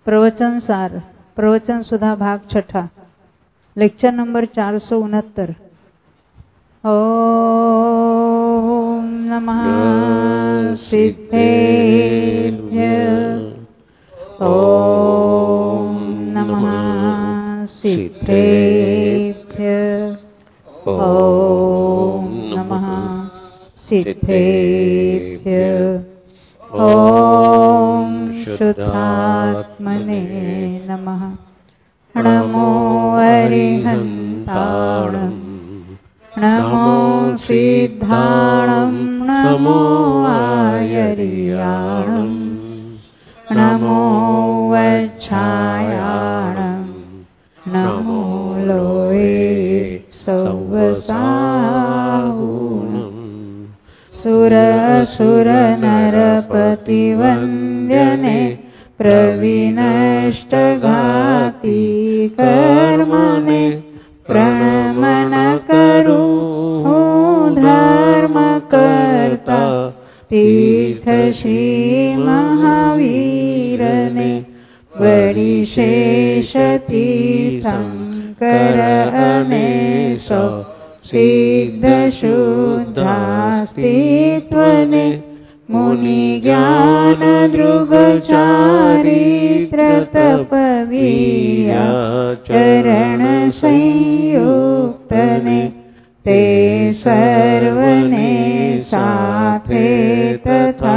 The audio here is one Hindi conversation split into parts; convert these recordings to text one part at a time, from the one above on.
प्रवचन सार, प्रवचन सुधा भाग छठा, लेक्चर नंबर 469। ओम नमः सिद्धेभ्यः। ओम नमः सिद्धेभ्यः। ओम नमः सिद्धेभ्यः। ओम शुद्धात्मने नमः। नमो अरिहन्ताणं, नमो सिद्धाणं, नमो आयर्याणं, नमो वच्छायाणं, नमो लोये सौवसाहूनं। सुरसुरनरपतिवन्द्यने प्रविनष्टघाती कर्मणे प्रणमन करू धर्मकर्ता तीर्थ श्री महावीरने वरिशेष तीर्थंकर अनेसो सिद्ध शुद्धास्तित्वने मुनि ज्ञान दृग चारित्र तपवीर्या चरण संयुक्तने ते सर्वने साथे तथा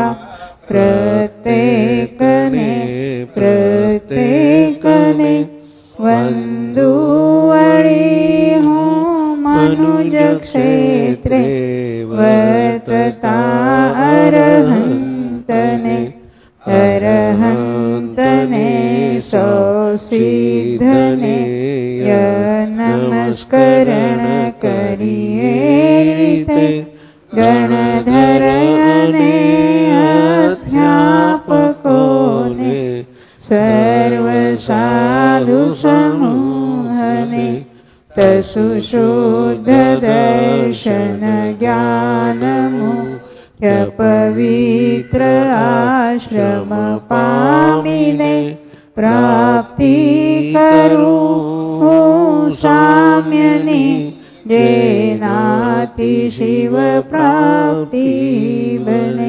प्रत्येकने वंदुवड़ी हूँ मनुज क्षेत्रे वर्तता अरहंतने सो सिद्धने नमस्करण करिए गणधरने अध्यापकोने सर्व साधु समूहने तसु शुद्ध दर्शन ज्ञानमुख्य पवित्र आश्रम पामिने प्राप्ति करू साम्यनि जेनाति शिव प्राप्ति बने।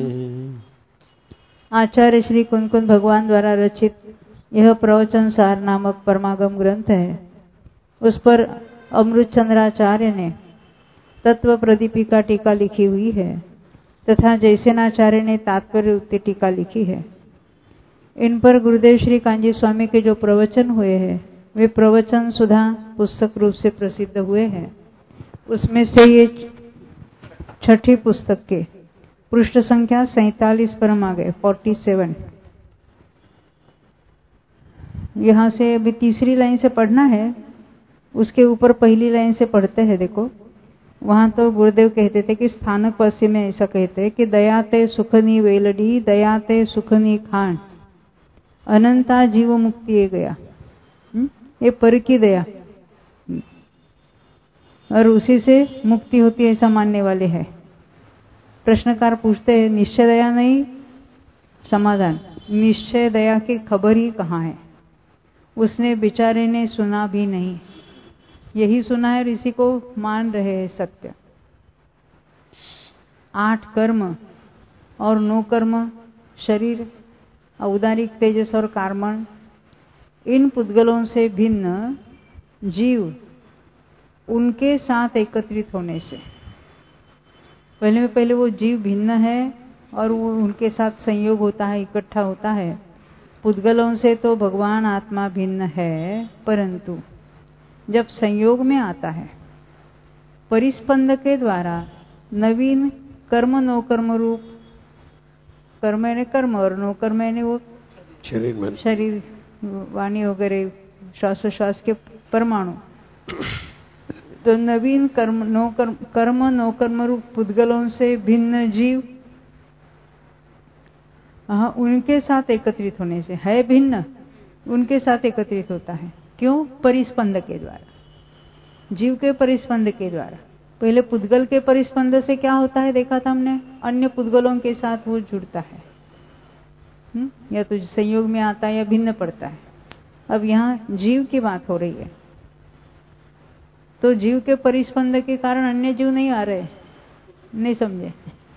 आचार्य श्री कुंकुन भगवान द्वारा रचित यह प्रवचन सार नामक परमागम ग्रंथ है। उस पर अमृत चंद्राचार्य ने तत्व प्रदीपिका टीका लिखी हुई है तथा जयसेनाचार्य ने तात्पर्य उक्ति टीका लिखी है। इन पर गुरुदेव श्री कांजी स्वामी के जो प्रवचन हुए हैं वे प्रवचन सुधा पुस्तक रूप से प्रसिद्ध हुए हैं। उसमें से ये छठी पुस्तक के पृष्ठ संख्या 47 पर हम आ गए, 47। यहाँ से अभी तीसरी लाइन से पढ़ना है, उसके ऊपर पहली लाइन से पढ़ते हैं। देखो वहां तो गुरुदेव कहते थे कि स्थानक पश्य में ऐसा कहते हैं कि दयाते सुखनी वेलडी, दयाते सुखनी खान, अनंता जीव मुक्ति ये गया। ये पर की दया और उसी से मुक्ति होती है ऐसा मानने वाले हैं। प्रश्नकार पूछते हैं निश्चय दया नहीं, समाधान निश्चय दया की खबर ही कहाँ है? उसने बेचारे ने सुना भी नहीं, यही सुना है और इसी को मान रहे हैं सत्य। 8 कर्म और 9 कर्म, शरीर, औदारिक, तेजस और कार्मण, इन पुद्गलों से भिन्न जीव उनके साथ एकत्रित होने से पहले वो जीव भिन्न है और वो उनके साथ संयोग होता है, इकट्ठा होता है। पुद्गलों से तो भगवान आत्मा भिन्न है, परंतु जब संयोग में आता है परिस्पंद के द्वारा नवीन कर्म नो कर्म रूप, कर्म यानी कर्म और नो कर्म यानी वो शरीर वाणी वगैरह श्वासोश्वास के परमाणु, तो नवीन कर्म नो कर्म रूप पुद्गलों से भिन्न जीव उनके साथ एकत्रित होने से है भिन्न, उनके साथ एकत्रित होता है। क्यों? परिस्पंद के द्वारा, जीव के परिस्पंद के द्वारा। पहले पुद्गल के परिस्पंद से क्या होता है देखा था हमने, अन्य पुद्गलों के साथ वो जुड़ता है। या तो संयोग में आता है या भिन्न पड़ता है। अब यहाँ जीव की बात हो रही है, तो जीव के परिस्पंद के कारण अन्य जीव नहीं आ रहे, नहीं समझे?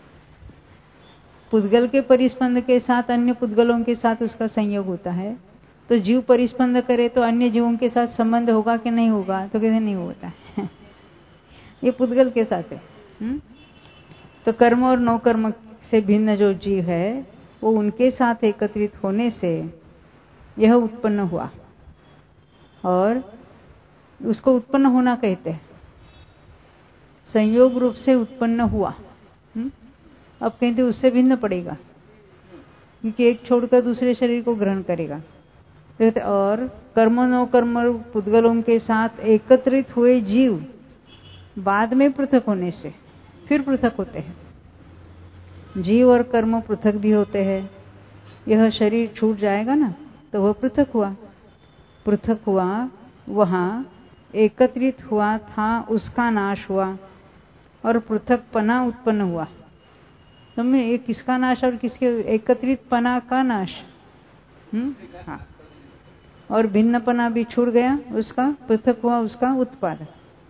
पुद्गल के परिस्पंद के साथ अन्य पुद्गलों के साथ उसका संयोग होता है, तो जीव परिस्पंद करे तो अन्य जीवों के साथ संबंध होगा कि नहीं होगा? तो कहते नहीं होता है। ये पुद्गल के साथ है। तो कर्म और नो कर्म से भिन्न जो जीव है वो उनके साथ एकत्रित होने से यह उत्पन्न हुआ, और उसको उत्पन्न होना कहते हैं। संयोग रूप से उत्पन्न हुआ। अब कहते उससे भिन्न पड़ेगा, क्योंकि एक छोड़कर दूसरे शरीर को ग्रहण करेगा। और कर्म नो कर्म पुद्गलों के साथ एकत्रित हुए जीव बाद में पृथक होने से फिर पृथक होते हैं। जीव और कर्म पृथक भी होते हैं। यह शरीर छूट जाएगा ना, तो वह पृथक हुआ। पृथक हुआ, वहां एकत्रित हुआ था, उसका नाश हुआ और पृथकपना उत्पन्न हुआ। तो मैं ये किसका नाश और किसके? एकत्रितपना का नाश। हाँ। और भिन्नपना भी छूट गया, उसका पृथक हुआ, उसका उत्पाद।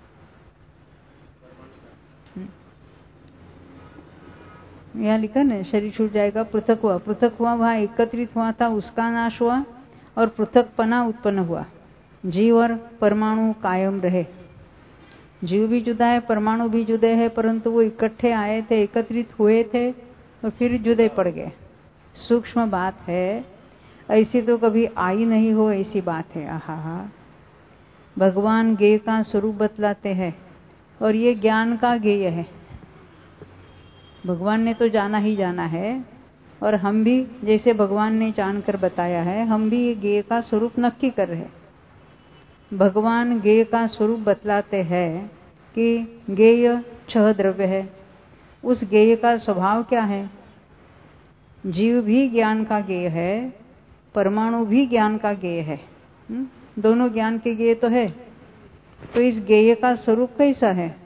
यहाँ लिखा ना, शरीर छूट जाएगा, पृथक हुआ, वहां एकत्रित हुआ था, उसका नाश हुआ और पृथकपना उत्पन्न हुआ। जीव और परमाणु कायम रहे। जीव भी जुदा है, परमाणु भी जुदे हैं, परंतु वो इकट्ठे आए थे, एकत्रित हुए थे और फिर जुदे पड़ गए। सूक्ष्म बात है, ऐसी तो कभी आई नहीं हो, ऐसी बात है। आहा, भगवान ज्ञेय का स्वरूप बतलाते हैं और ये ज्ञान का ज्ञेय है। भगवान ने तो जाना ही जाना है, और हम भी जैसे भगवान ने जानकर बताया है, हम भी ये ज्ञेय का स्वरूप नक्की कर रहे हैं। भगवान ज्ञेय का स्वरूप बतलाते हैं कि ज्ञेय 6 द्रव्य है। उस ज्ञेय का स्वभाव क्या है? जीव भी ज्ञान का ज्ञेय है, परमाणु भी ज्ञान का ज्ञेय है। दोनों ज्ञान के ज्ञेय तो है। तो इस ज्ञेय का स्वरूप कैसा है?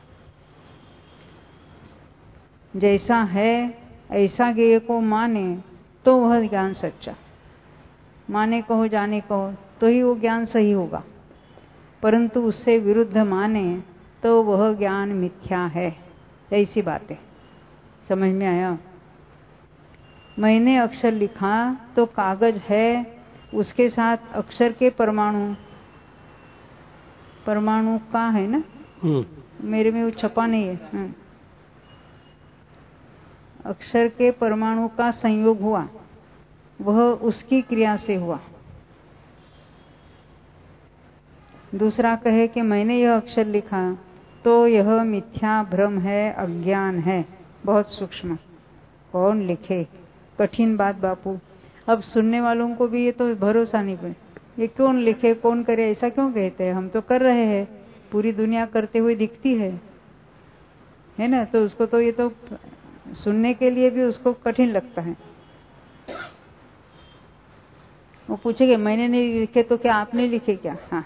जैसा है ऐसा ज्ञेय को माने तो वह ज्ञान सच्चा। माने कहो, जाने कहो, तो ही वो ज्ञान सही होगा। परंतु उससे विरुद्ध माने तो वह ज्ञान मिथ्या है। ऐसी बात है। समझ में आया? मैंने अक्षर लिखा तो कागज है, उसके साथ अक्षर के परमाणु का है ना, मेरे में वो छपा नहीं है। अक्षर के परमाणु का संयोग हुआ, वह उसकी क्रिया से हुआ। दूसरा कहे कि मैंने यह अक्षर लिखा, तो यह मिथ्या भ्रम है, अज्ञान है, बहुत सूक्ष्म। कौन लिखे? कठिन बात बापू। अब सुनने वालों को भी ये तो भरोसा नहीं पे, ये कौन लिखे, कौन करे, ऐसा क्यों कहते हैं? हम तो कर रहे हैं, पूरी दुनिया करते हुए दिखती है ना? तो उसको तो ये तो सुनने के लिए भी उसको कठिन लगता है। वो पूछेगा मैंने नहीं लिखे तो क्या आपने लिखे क्या? हाँ।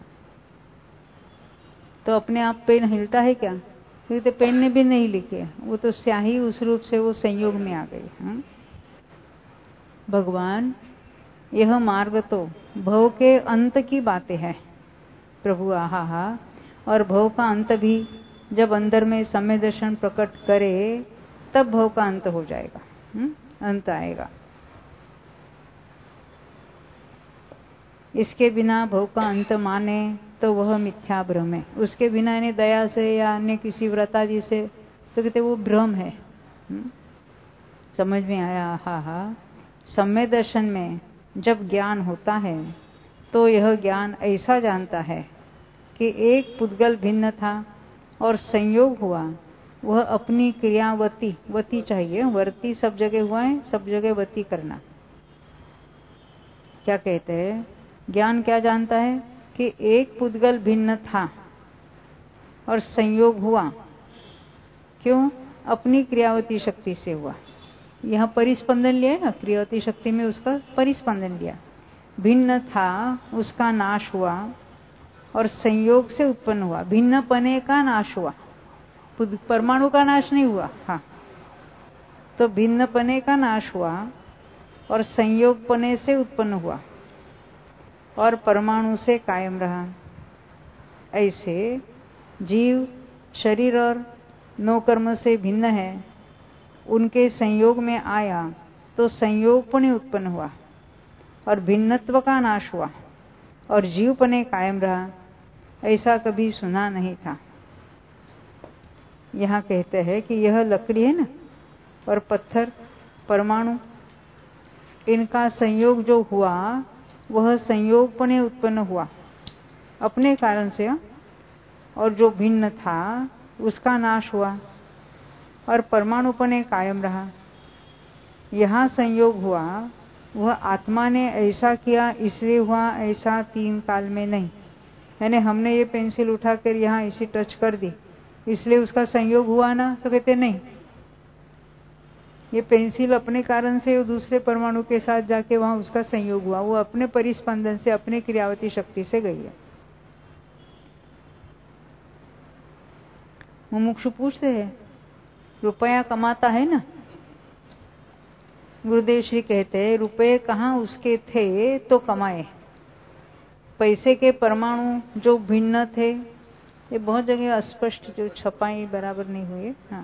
तो अपने आप पेन हिलता है क्या? क्योंकि पेन ने भी नहीं लिखे, वो तो स्याही उस रूप से वो संयोग में आ गई। हाँ? भगवान, यह मार्ग तो भव के अंत की बातें हैं प्रभु। आहा, और भव का अंत भी जब अंदर में सम्य दर्शन प्रकट करे तब भव का अंत हो जाएगा। अंत आएगा। इसके बिना भव का अंत माने तो वह मिथ्या भ्रम है। उसके बिना यानी दया से या अन्य किसी व्रतादि से, तो कहते वो भ्रम है। समझ में आया? हा। सम्य दर्शन में जब ज्ञान होता है तो यह ज्ञान ऐसा जानता है कि एक पुद्गल भिन्न था और संयोग हुआ, वह अपनी क्रियावती, वती चाहिए, वर्ती सब जगह हुआ है, सब जगह वती करना। क्या कहते हैं? ज्ञान क्या जानता है कि एक पुद्गल भिन्न था और संयोग हुआ। क्यों? अपनी क्रियावती शक्ति से हुआ। यहाँ परिस्पंदन लिया है ना, क्रियावती शक्ति में उसका परिस्पंदन लिया। भिन्न था, उसका नाश हुआ और संयोग से उत्पन्न हुआ। भिन्न पने का नाश हुआ, परमाणु का नाश नहीं हुआ। हाँ, तो भिन्न पने का नाश हुआ और संयोग पने से उत्पन्न हुआ और परमाणु से कायम रहा। ऐसे जीव शरीर और नौ कर्म से भिन्न है, उनके संयोग में आया तो संयोगपने उत्पन्न हुआ और भिन्नत्व का नाश हुआ और जीवपने कायम रहा। ऐसा कभी सुना नहीं था। यहाँ कहते हैं कि यह लकड़ी है ना, और पत्थर परमाणु, इनका संयोग जो हुआ वह संयोगपने उत्पन्न हुआ अपने कारण से, और जो भिन्न था उसका नाश हुआ और परमाणुपने कायम रहा। यहाँ संयोग हुआ वह आत्मा ने ऐसा किया इसलिए हुआ, ऐसा तीन काल में नहीं। यानी हमने ये पेंसिल उठाकर यहाँ इसी टच कर दी इसलिए उसका संयोग हुआ ना, तो कहते नहीं, ये पेंसिल अपने कारण से दूसरे परमाणु के साथ जाके वहां उसका संयोग हुआ, वो अपने परिस्पंदन से, अपने क्रियावती शक्ति से गई है। मुमुक्षु पूछते हैं, रुपया कमाता है ना, गुरुदेव श्री कहते हैं रुपये कहाँ उसके थे तो कमाए। पैसे के परमाणु जो भिन्न थे, ये बहुत जगह अस्पष्ट जो छपाई बराबर नहीं हुई। हाँ,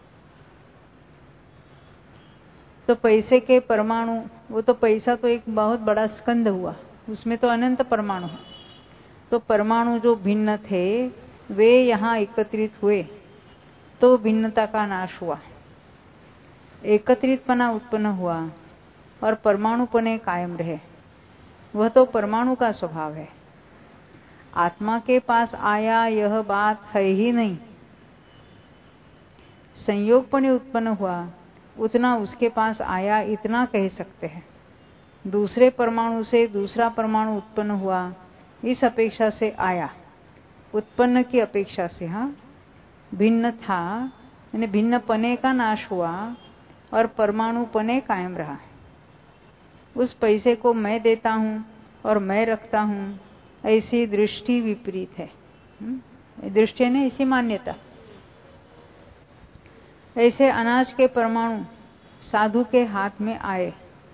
तो पैसे के परमाणु, वो तो पैसा तो एक बहुत बड़ा स्कंद हुआ, उसमें तो अनंत परमाणु है। तो परमाणु जो भिन्न थे वे यहाँ एकत्रित हुए तो भिन्नता का नाश हुआ, एकत्रितपना उत्पन्न हुआ और परमाणुपने कायम रहे। वह तो परमाणु का स्वभाव है। आत्मा के पास आया यह बात है ही नहीं। संयोगपने उत्पन्न हुआ उतना उसके पास आया, इतना कह सकते हैं। दूसरे परमाणु से दूसरा परमाणु उत्पन्न हुआ, इस अपेक्षा से आया, उत्पन्न की अपेक्षा से। हाँ, भिन्न था यानी भिन्न पने का नाश हुआ और परमाणु पने कायम रहा। उस पैसे को मैं देता हूं और मैं रखता हूं, ऐसी दृष्टि विपरीत है। दृष्टि ने ऐसी मान्यता। ऐसे अनाज के परमाणु साधु के हाथ में आए,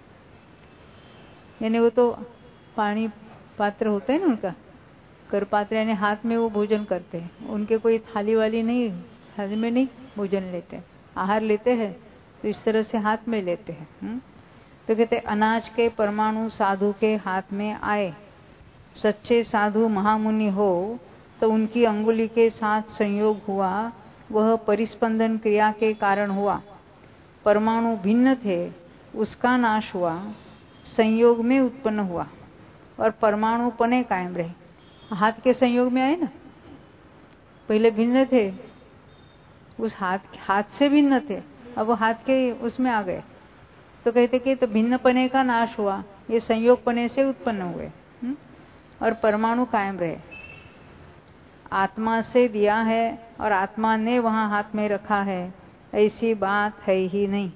यानी वो तो पानी पात्र होते हैं ना उनका, कर पात्र, यानी हाथ में वो भोजन करते हैं। उनके कोई थाली वाली नहीं, थाली में नहीं भोजन लेते, आहार लेते हैं तो इस तरह से हाथ में लेते हैं। तो कहते अनाज के परमाणु साधु के हाथ में आए। सच्चे साधु महामुनि हो तो उनकी अंगुली के साथ संयोग हुआ, वह परिस्पंदन क्रिया के कारण हुआ। परमाणु भिन्न थे, उसका नाश हुआ, संयोग में उत्पन्न हुआ और परमाणु पने कायम रहे। हाथ के संयोग में आए ना, पहले भिन्न थे, उस हाथ से भिन्न थे, अब वो हाथ के उसमें आ गए तो कहते कि तो भिन्न पने का नाश हुआ, ये संयोग पने से उत्पन्न हुए और परमाणु कायम रहे। आत्मा से दिया है और आत्मा ने वहां हाथ में रखा है, ऐसी बात है ही नहीं।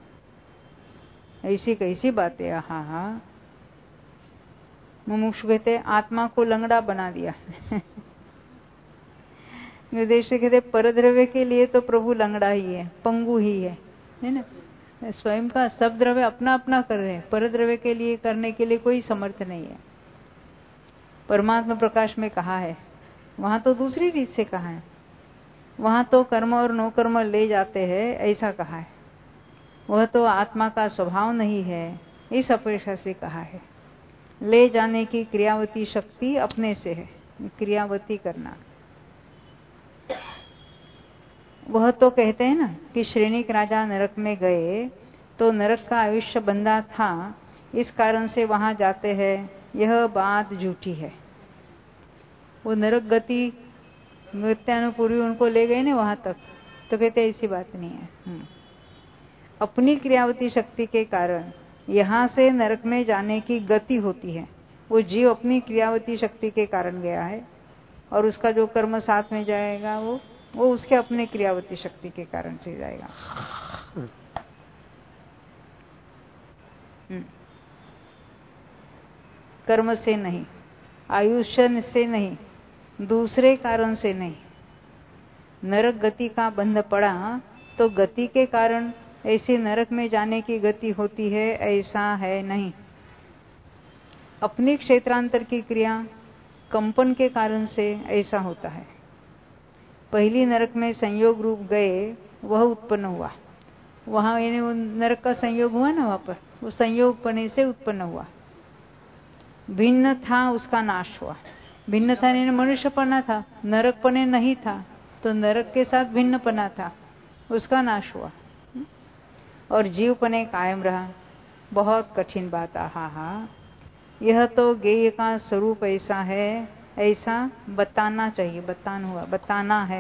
ऐसी कैसी बातें। हाँ हाँ, मुमुक्षु कहते आत्मा को लंगड़ा बना दिया। निर्देश कहते परद्रव्य के लिए तो प्रभु लंगड़ा ही है, पंगु ही है ना। स्वयं का सब द्रव्य अपना अपना कर रहे हैं, परद्रव्य के लिए करने के लिए कोई समर्थ नहीं है। परमात्मा प्रकाश में कहा है, वहां तो दूसरी रीत से कहा है, वहां तो कर्म और नो कर्म ले जाते हैं, ऐसा कहा है। वह तो आत्मा का स्वभाव नहीं है, इस अपेक्षा से कहा है। ले जाने की क्रियावती शक्ति अपने से है, क्रियावती करना। वह तो कहते हैं ना कि श्रेणिक राजा नरक में गए तो नरक का आयुष्य बंधा था, इस कारण से वहां जाते हैं, यह बात झूठी है। वो नरक गति नृत्यानुपूर्वी उनको ले गए ना वहां तक, तो कहते ऐसी बात नहीं है। अपनी क्रियावती शक्ति के कारण यहाँ से नरक में जाने की गति होती है। वो जीव अपनी क्रियावती शक्ति के कारण गया है और उसका जो कर्म साथ में जाएगा वो उसके अपने क्रियावती शक्ति के कारण से जाएगा। कर्म से नहीं, आयुष्य से नहीं, दूसरे कारण से नहीं। नरक गति का बंध पड़ा तो गति के कारण ऐसे नरक में जाने की गति होती है, ऐसा है नहीं। अपनी क्षेत्रांतर की क्रिया कंपन के कारण से ऐसा होता है। पहली नरक में संयोग रूप गए, वह उत्पन्न हुआ। वहां यानी वो नरक का संयोग हुआ ना, वहां पर वो संयोग पने से उत्पन्न हुआ। भिन्न था, उसका नाश हुआ। भिन्न था यानी मनुष्यपना था, नरकपने नहीं था, तो नरक के साथ भिन्नपना था, उसका नाश हुआ। और जीवपने कायम रहा। बहुत कठिन बात। हा यह तो ज्ञेय का स्वरूप ऐसा है, ऐसा बताना चाहिए। बताना है।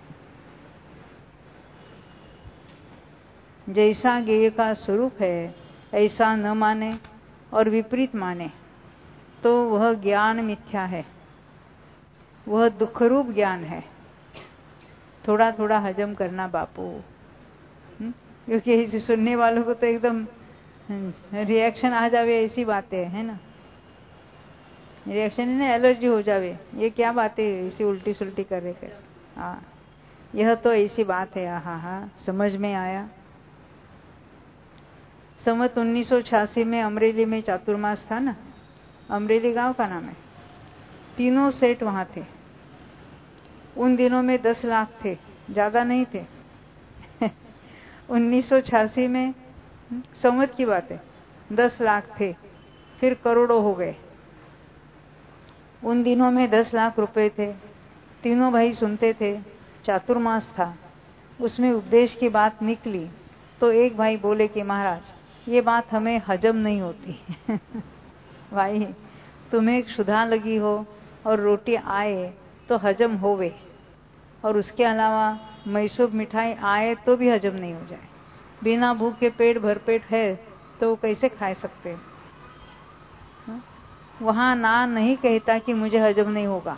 जैसा ज्ञेय का स्वरूप है ऐसा न माने और विपरीत माने तो वह ज्ञान मिथ्या है, वह दुखरूप ज्ञान है। थोड़ा थोड़ा हजम करना बापू, क्योंकि इसे सुनने वालों को तो एकदम रिएक्शन आ जावे, ऐसी बातें है ना। रिएक्शन है, एलर्जी हो जावे, ये क्या बातें ऐसी उल्टी सुल्टी कर रहे कर। हाँ, यह तो ऐसी बात है। हाँ, समझ में आया। संवत 1986 में अमरेली में चातुर्मास था ना, अमरेली गांव का नाम है। तीनों सेठ वहां थे। उन दिनों में 10 लाख थे, ज्यादा नहीं थे। 1986 में संवत की बात है, 10 लाख थे, फिर करोड़ों हो गए। उन दिनों में 10 लाख रुपए थे। तीनों भाई सुनते थे। चातुर्मास था, उसमें उपदेश की बात निकली तो एक भाई बोले कि महाराज ये बात हमें हजम नहीं होती। भाई तुम्हें क्षुधा लगी हो और रोटी आए तो हजम होवे, और उसके अलावा मैसूर मिठाई आए तो भी हजम नहीं हो जाए। बिना भूख के पेट भरपेट है तो कैसे खा सकते। वहां ना नहीं कहता कि मुझे हजम नहीं होगा।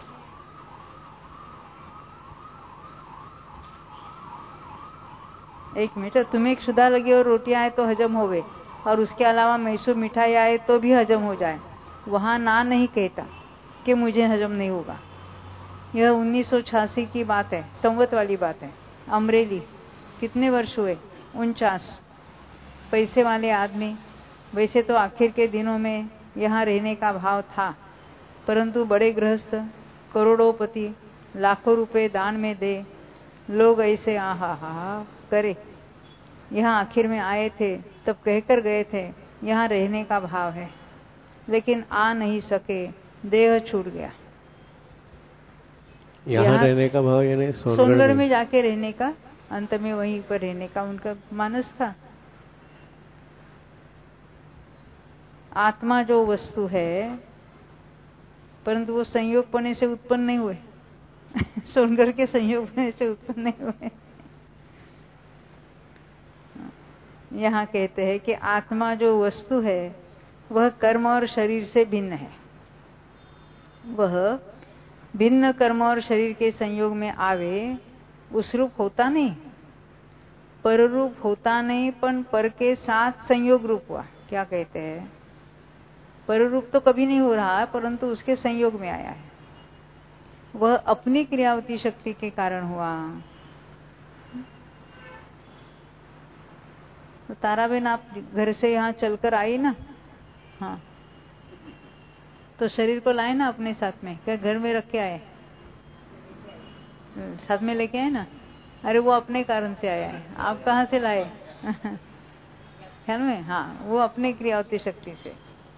एक मिनट, तुम्हें क्षुधा लगी और रोटी आए तो हजम होवे, और उसके अलावा मैसूर मिठाई आए तो भी हजम हो जाए। वहां ना नहीं कहता कि मुझे हजम नहीं होगा। यह 1986 की बात है, संवत वाली बात है। अमरेली कितने वर्ष हुए? 49। पैसे वाले आदमी। वैसे तो आखिर के दिनों में यहाँ रहने का भाव था, परंतु बड़े गृहस्थ, करोड़ोंपति, लाखों रुपए दान में दे लोग ऐसे आहा करे। यहाँ आखिर में आए थे तब कहकर गए थे यहाँ रहने का भाव है, लेकिन आ नहीं सके, देह छूट गया। यहाँ रहने का भाव यानी सोनगढ़ में जाके रहने का, अंत में वहीं पर रहने का उनका मानस था। आत्मा जो वस्तु है, परंतु वो संयोग पने से उत्पन्न नहीं हुए। सोनगढ़ के संयोग पने से उत्पन्न नहीं हुए। यहाँ कहते हैं कि आत्मा जो वस्तु है वह कर्म और शरीर से भिन्न है। वह भिन्न कर्म और शरीर के संयोग में आवे, उस रूप होता नहीं, पर रूप होता नहीं, पर के साथ संयोग रूप हुआ। क्या कहते हैं? पर रूप तो कभी नहीं हो रहा है, परंतु उसके संयोग में आया है। वह अपनी क्रियावती शक्ति के कारण हुआ। तो ताराबेन, आप घर से यहाँ चलकर आई ना, हाँ, तो शरीर को लाए ना अपने साथ में, क्या घर में रख के आए? साथ में लेके आए ना। अरे वो अपने कारण से आया है, आप कहाँ से लाए? ख्याल में? हाँ, वो अपने क्रियावती शक्ति से।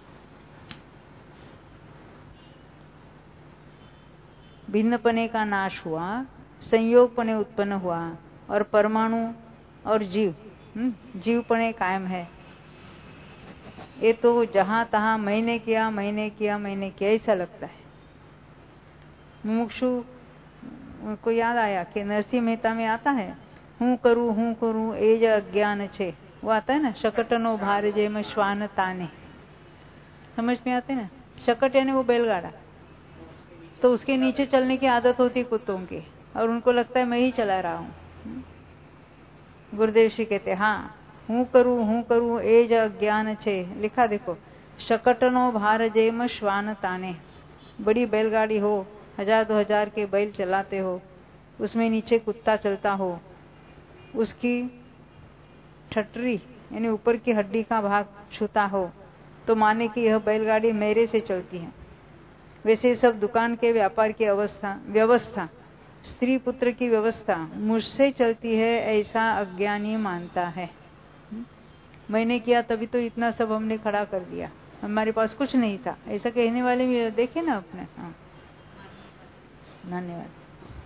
भिन्नपने का नाश हुआ, संयोगपने उत्पन्न हुआ, और परमाणु और जीवपने कायम है। ये तो जहां तहां मैंने किया ऐसा लगता है। मुमुक्षु को याद आया कि नरसिंह मेहता में आता है, हूँ करूँ एज अज्ञान छे। वो आता है ना, शकटनो भार जेम श्वान ताने। समझ में आते ना? शकट यानी वो बैलगाड़ा, तो उसके नीचे चलने की आदत होती कुत्तों की, और उनको लगता है मैं ही चला रहा हूँ। गुरुदेव श्री कहते हाँ, हूँ करूँ एज अज्ञान छे। लिखा देखो, शकटनो भार जेम श्वान ताने। बड़ी बैलगाड़ी हो, 1000-2000 के बैल चलाते हो, उसमें नीचे कुत्ता चलता हो, उसकी ठटरी यानी ऊपर की हड्डी का भाग छूता हो तो माने कि यह बैलगाड़ी मेरे से चलती है। वैसे सब दुकान के व्यापार की व्यवस्था, स्त्री पुत्र की व्यवस्था मुझसे चलती है, ऐसा अज्ञानी मानता है। मैंने किया तभी तो इतना सब हमने खड़ा कर दिया, हमारे पास कुछ नहीं था, ऐसा कहने वाले भी देखे ना अपने। हाँ, धन्यवाद।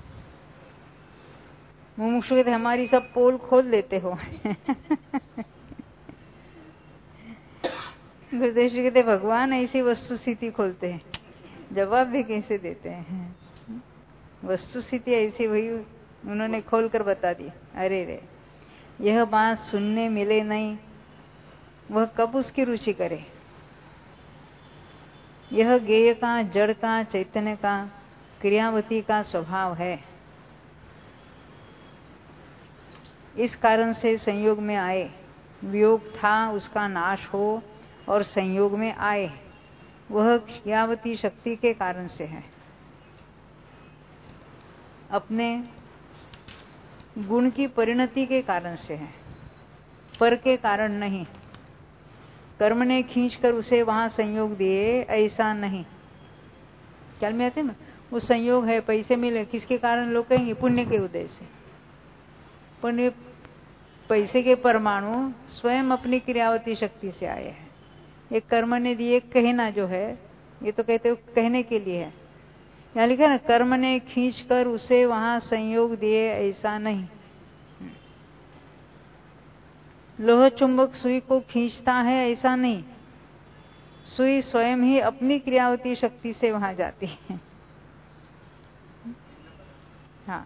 मुमुक्षु कहते हमारी सब पोल खोल देते हो। गुरुदेव जी कहते भगवान ऐसी वस्तु स्थिति खोलते हैं, जवाब भी कैसे देते हैं। वस्तु स्थिति ऐसी वही उन्होंने खोल कर बता दी। अरे रे, यह बात सुनने मिले नहीं, वह कब उसकी रुचि करे। यह गेय का, जड़ का, चैतन्य का, क्रियावती का स्वभाव है। इस कारण से संयोग में आए, वियोग था उसका नाश हो और संयोग में आए, वह क्रियावती शक्ति के कारण से है, अपने गुण की परिणति के कारण से है, पर के कारण नहीं। कर्म ने खींचकर उसे वहां संयोग दिए, ऐसा नहीं। ख्याल में आते ना, वो संयोग है, पैसे मिले, किसके कारण लोग कहेंगे पुण्य के उदय से। पुण्य पैसे के परमाणु स्वयं अपनी क्रियावती शक्ति से आए हैं। एक कर्म ने दिए, कहना जो है ये तो कहते हो कहने के लिए है। यहाँ लिखा ना, कर्म ने खींचकर उसे वहां संयोग दिए, ऐसा नहीं। लोह चुंबक सुई को खींचता है, ऐसा नहीं। सुई स्वयं ही अपनी क्रियावती शक्ति से वहां जाती है। हाँ,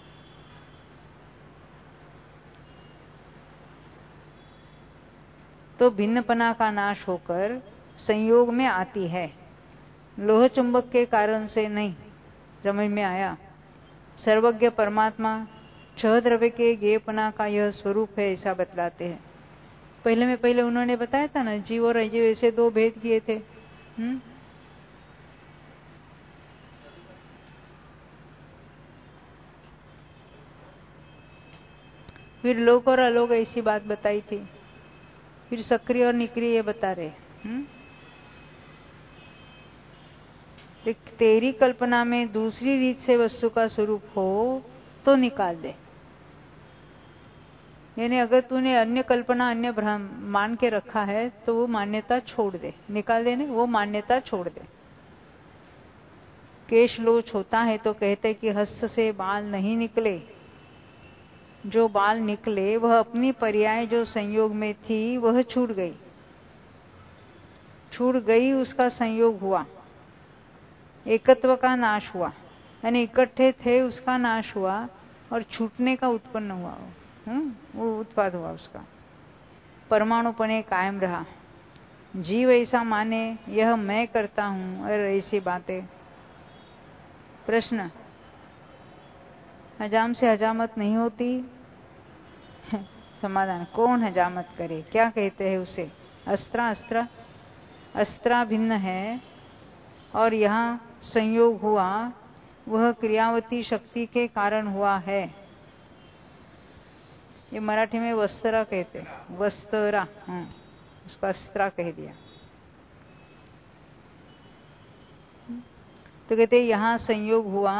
तो भिन्नपना का नाश होकर संयोग में आती है, लोह चुंबक के कारण से नहीं। समझ में आया। सर्वज्ञ परमात्मा छह द्रव्य के गेयपना का यह स्वरूप है, ऐसा बतलाते हैं। पहले उन्होंने बताया था ना, जीव और अजीव ऐसे दो भेद किए थे। फिर लोक और अलोक ऐसी बात बताई थी। फिर सक्रिय और निक्रिय ये बता रहे। तेरी कल्पना में दूसरी रीत से वस्तु का स्वरूप हो तो निकाल दे। यानी अगर तूने अन्य कल्पना, अन्य भ्रम मान के रखा है तो वो मान्यता छोड़ दे, निकाल देने, वो मान्यता छोड़ दे। केश लोच होता है तो कहते कि हस्त से बाल नहीं निकले, जो बाल निकले वह अपनी पर्याय जो संयोग में थी वह छूट गई, उसका संयोग हुआ, एकत्व का नाश हुआ, यानी इकट्ठे थे उसका नाश हुआ और छूटने का उत्पन्न हुआ, वो उत्पाद हुआ उसका। परमाणुपने कायम रहा। जीव ऐसा माने यह मैं करता हूं और ऐसी बातें। प्रश्न, हजाम से हजामत नहीं होती? समाधान, कौन हजामत करे, क्या कहते हैं उसे? अस्त्रा भिन्न है और यहाँ संयोग हुआ, वह क्रियावती शक्ति के कारण हुआ है। ये मराठी में वस्त्रा कहते हैं, वस्त्रा, उसका अस्त्रा कह दिया। तो कहते यहाँ संयोग हुआ,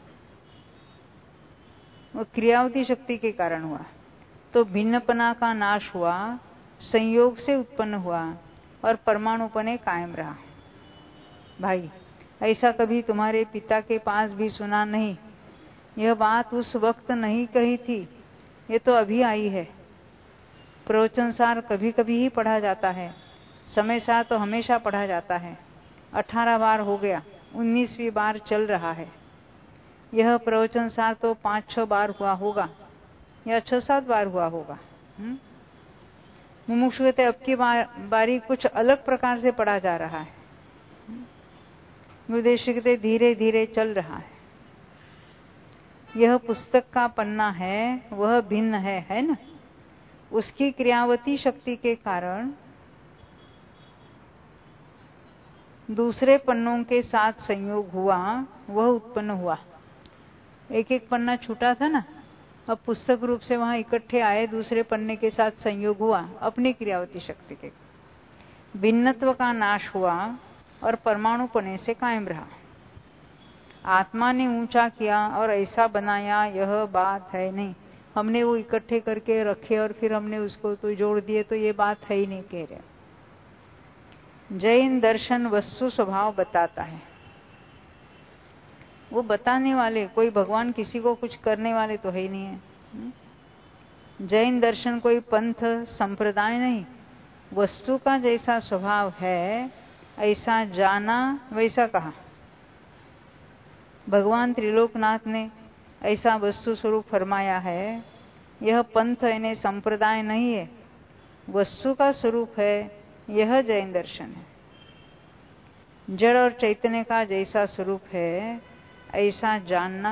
वह क्रियावती शक्ति के कारण हुआ, तो भिन्नपना का नाश हुआ, संयोग से उत्पन्न हुआ और परमाणुपने कायम रहा। भाई, ऐसा कभी तुम्हारे पिता के पास भी सुना नहीं। यह बात उस वक्त नहीं कही थी, ये तो अभी आई है। प्रवचनसार कभी कभी ही पढ़ा जाता है, समय सार तो हमेशा पढ़ा जाता है। 18 बार हो गया, 19वीं बार चल रहा है। यह प्रवचनसार तो 5-6 बार हुआ होगा या 6-7 बार हुआ होगा। मुमुक्षु कहते अब की बारी कुछ अलग प्रकार से पढ़ा जा रहा है। गुरुदेव कहते धीरे धीरे चल रहा है। यह पुस्तक का पन्ना है, वह भिन्न है ना। उसकी क्रियावती शक्ति के कारण दूसरे पन्नों के साथ संयोग हुआ, वह उत्पन्न हुआ। एक एक पन्ना छूटा था ना, अब पुस्तक रूप से वहां इकट्ठे आए, दूसरे पन्ने के साथ संयोग हुआ, अपनी क्रियावती शक्ति के भिन्नत्व का नाश हुआ और परमाणु पने से कायम रहा। आत्मा ने ऊंचा किया और ऐसा बनाया, यह बात है नहीं। हमने वो इकट्ठे करके रखे और फिर हमने उसको तो जोड़ दिए, तो ये बात है ही नहीं, कह रहे। जैन दर्शन वस्तु स्वभाव बताता है। वो बताने वाले कोई भगवान किसी को कुछ करने वाले तो है ही नहीं है। जैन दर्शन कोई पंथ संप्रदाय नहीं, वस्तु का जैसा स्वभाव है ऐसा जाना वैसा कहा। भगवान त्रिलोकनाथ ने ऐसा वस्तु स्वरूप फरमाया है। यह पंथ यानी संप्रदाय नहीं है, वस्तु का स्वरूप है, यह जैन दर्शन है। जड़ और चैतन्य का जैसा स्वरूप है ऐसा जानना।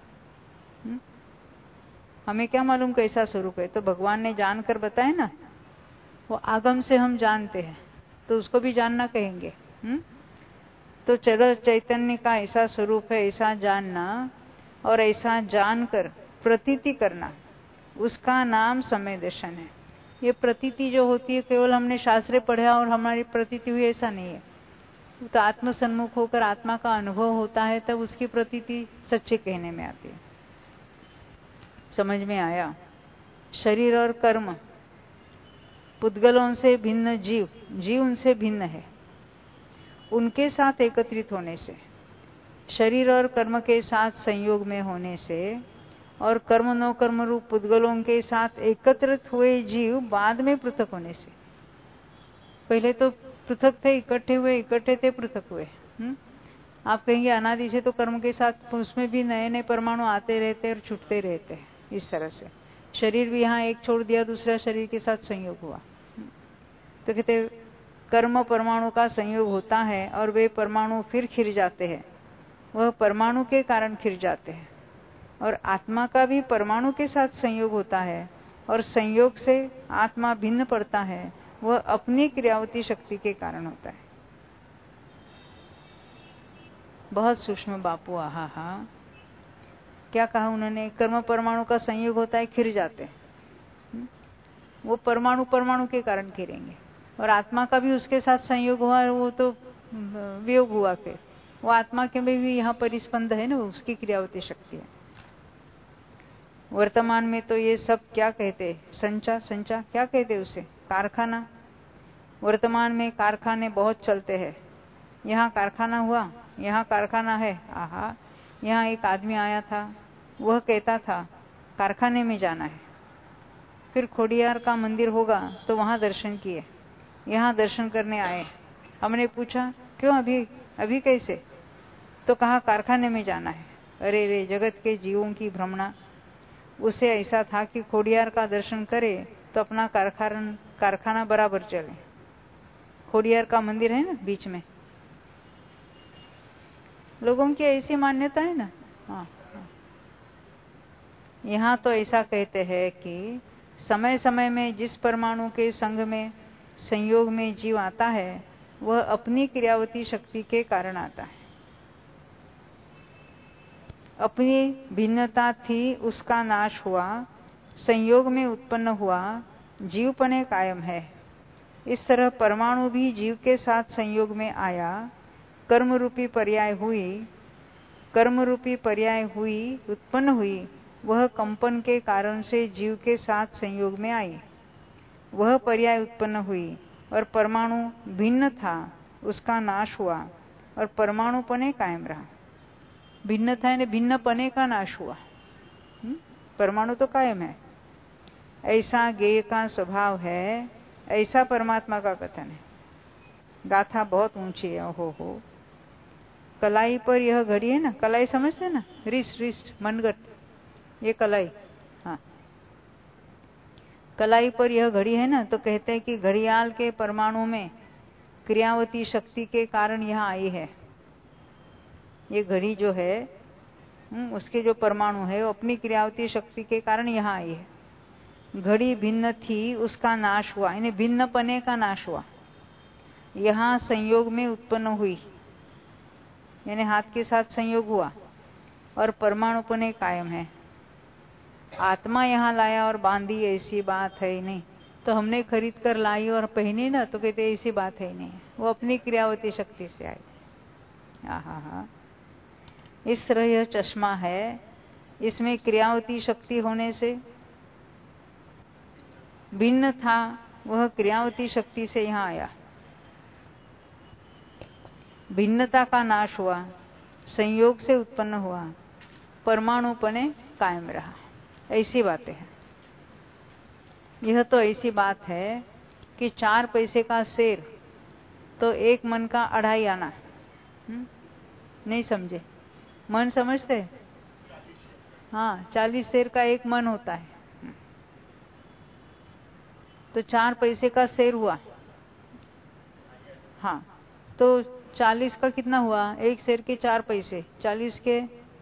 हमें क्या मालूम कैसा स्वरूप है, तो भगवान ने जानकर बताया ना। वो आगम से हम जानते हैं तो उसको भी जानना कहेंगे। तो जड़ चैतन्य का ऐसा स्वरूप है ऐसा जानना, और ऐसा जानकर प्रतीति करना, उसका नाम समय दर्शन है। ये प्रतीति जो होती है केवल हमने शास्त्र पढ़ा और हमारी प्रतीति हुई, ऐसा नहीं है। तो आत्म सन्मुख होकर आत्मा का अनुभव होता है तब उसकी प्रतीति सच्चे कहने में आती है। समझ में आया? शरीर और कर्म, पुद्गलों से भिन्न जीव, जीव उनसे भिन्न है। उनके साथ एकत्रित होने से, शरीर और कर्म के साथ संयोग में होने से, और कर्म नो कर्म रूप पुद्गलों के साथ एकत्रित हुए जीव बाद में पृथक होने से। पहले तो पृथक थे, इकट्ठे हुए, इकट्ठे थे, पृथक हुए। आप कहेंगे अनादि से तो कर्म के साथ उसमें भी नए नए परमाणु आते रहते और छूटते रहते हैं। इस तरह से शरीर भी यहाँ एक छोड़ दिया, दूसरा शरीर के साथ संयोग हुआ। तो कहते कर्म परमाणु का संयोग होता है और वे परमाणु फिर खिर जाते हैं, वह परमाणु के कारण खिर जाते हैं। और आत्मा का भी परमाणु के साथ संयोग होता है और संयोग से आत्मा भिन्न पड़ता है, वह अपनी क्रियावती शक्ति के कारण होता है। बहुत सूक्ष्म बापू। आहा, क्या कहा उन्होंने? कर्म परमाणु का संयोग होता है, खिर जाते हैं। वो परमाणु परमाणु के कारण खिरेंगे, और आत्मा का भी उसके साथ संयोग हुआ, वो तो वियोग हुआ। फिर वो आत्मा के में भी यहाँ परिस्पंद है ना, उसकी क्रियावती शक्ति है। वर्तमान में तो ये सब क्या कहते, संचा क्या कहते उसे, कारखाना। वर्तमान में कारखाने बहुत चलते हैं। यहाँ कारखाना हुआ, यहाँ कारखाना है। आहा, यहाँ एक आदमी आया था, वह कहता था कारखाने में जाना है। फिर खोडियार का मंदिर होगा तो वहां दर्शन किए, यहाँ दर्शन करने आए। हमने पूछा क्यों, अभी कैसे? तो कहा कारखाने में जाना है। अरे रे, जगत के जीवों की भ्रमणा। उसे ऐसा था कि खोडियार का दर्शन करे तो अपना कारखाना बराबर चले। खोडियार का मंदिर है ना बीच में, लोगों की ऐसी मान्यता है ना। हाँ, यहाँ तो ऐसा कहते हैं कि समय समय में जिस परमाणु के संग में संयोग में जीव आता है, वह अपनी क्रियावती शक्ति के कारण आता है। अपनी भिन्नता थी, उसका नाश हुआ, संयोग में उत्पन्न हुआ, जीवपने कायम है। इस तरह परमाणु भी जीव के साथ संयोग में आया, कर्म रूपी पर्याय हुई, उत्पन्न हुई। वह कंपन के कारण से जीव के साथ संयोग में आई, वह पर्याय उत्पन्न हुई, और परमाणु भिन्न था, उसका नाश हुआ, और परमाणुपने कायम रहा। भिन्न था यानी भिन्नपने का नाश हुआ, परमाणु तो कायम है। ऐसा ज्ञेय का स्वभाव है, ऐसा परमात्मा का कथन है। गाथा बहुत ऊंची है। हो कलाई पर यह घड़ी है ना, कलाई समझते ना, रिस्ट मनगट, ये कलाई। हाँ, कलाई पर यह घड़ी है ना, तो कहते हैं कि घड़ियाल के परमाणु में क्रियावती शक्ति के कारण यहाँ आई है। ये घड़ी जो है, उसके जो परमाणु है वो अपनी क्रियावती शक्ति के कारण यहाँ आई है। घड़ी भिन्न थी, उसका नाश हुआ, यानी भिन्नपने का नाश हुआ। यहाँ संयोग में उत्पन्न हुई, यानी हाथ के साथ संयोग हुआ, और परमाणुपने कायम है। आत्मा यहाँ लाया और बांधी, ऐसी बात है ही नहीं। तो हमने खरीद कर लाई और पहनी ना, तो कहते ऐसी बात है ही नहीं, वो अपनी क्रियावती शक्ति से आई। हाँ, इस तरह यह चश्मा है, इसमें क्रियावती शक्ति होने से भिन्न था, वह क्रियावती शक्ति से यहाँ आया। भिन्नता का नाश हुआ, संयोग से उत्पन्न हुआ, परमाणुपने कायम रहा। ऐसी बातें हैं। यह तो ऐसी बात है कि 4 पैसे का शेर तो 1 मन का 2.5 आना। नहीं समझे? मन समझते? हाँ, 40 शेर का 1 मन होता है। तो 4 पैसे का शेर हुआ। हाँ, तो 40 का कितना हुआ? 1 शेर के 4 पैसे, 40 के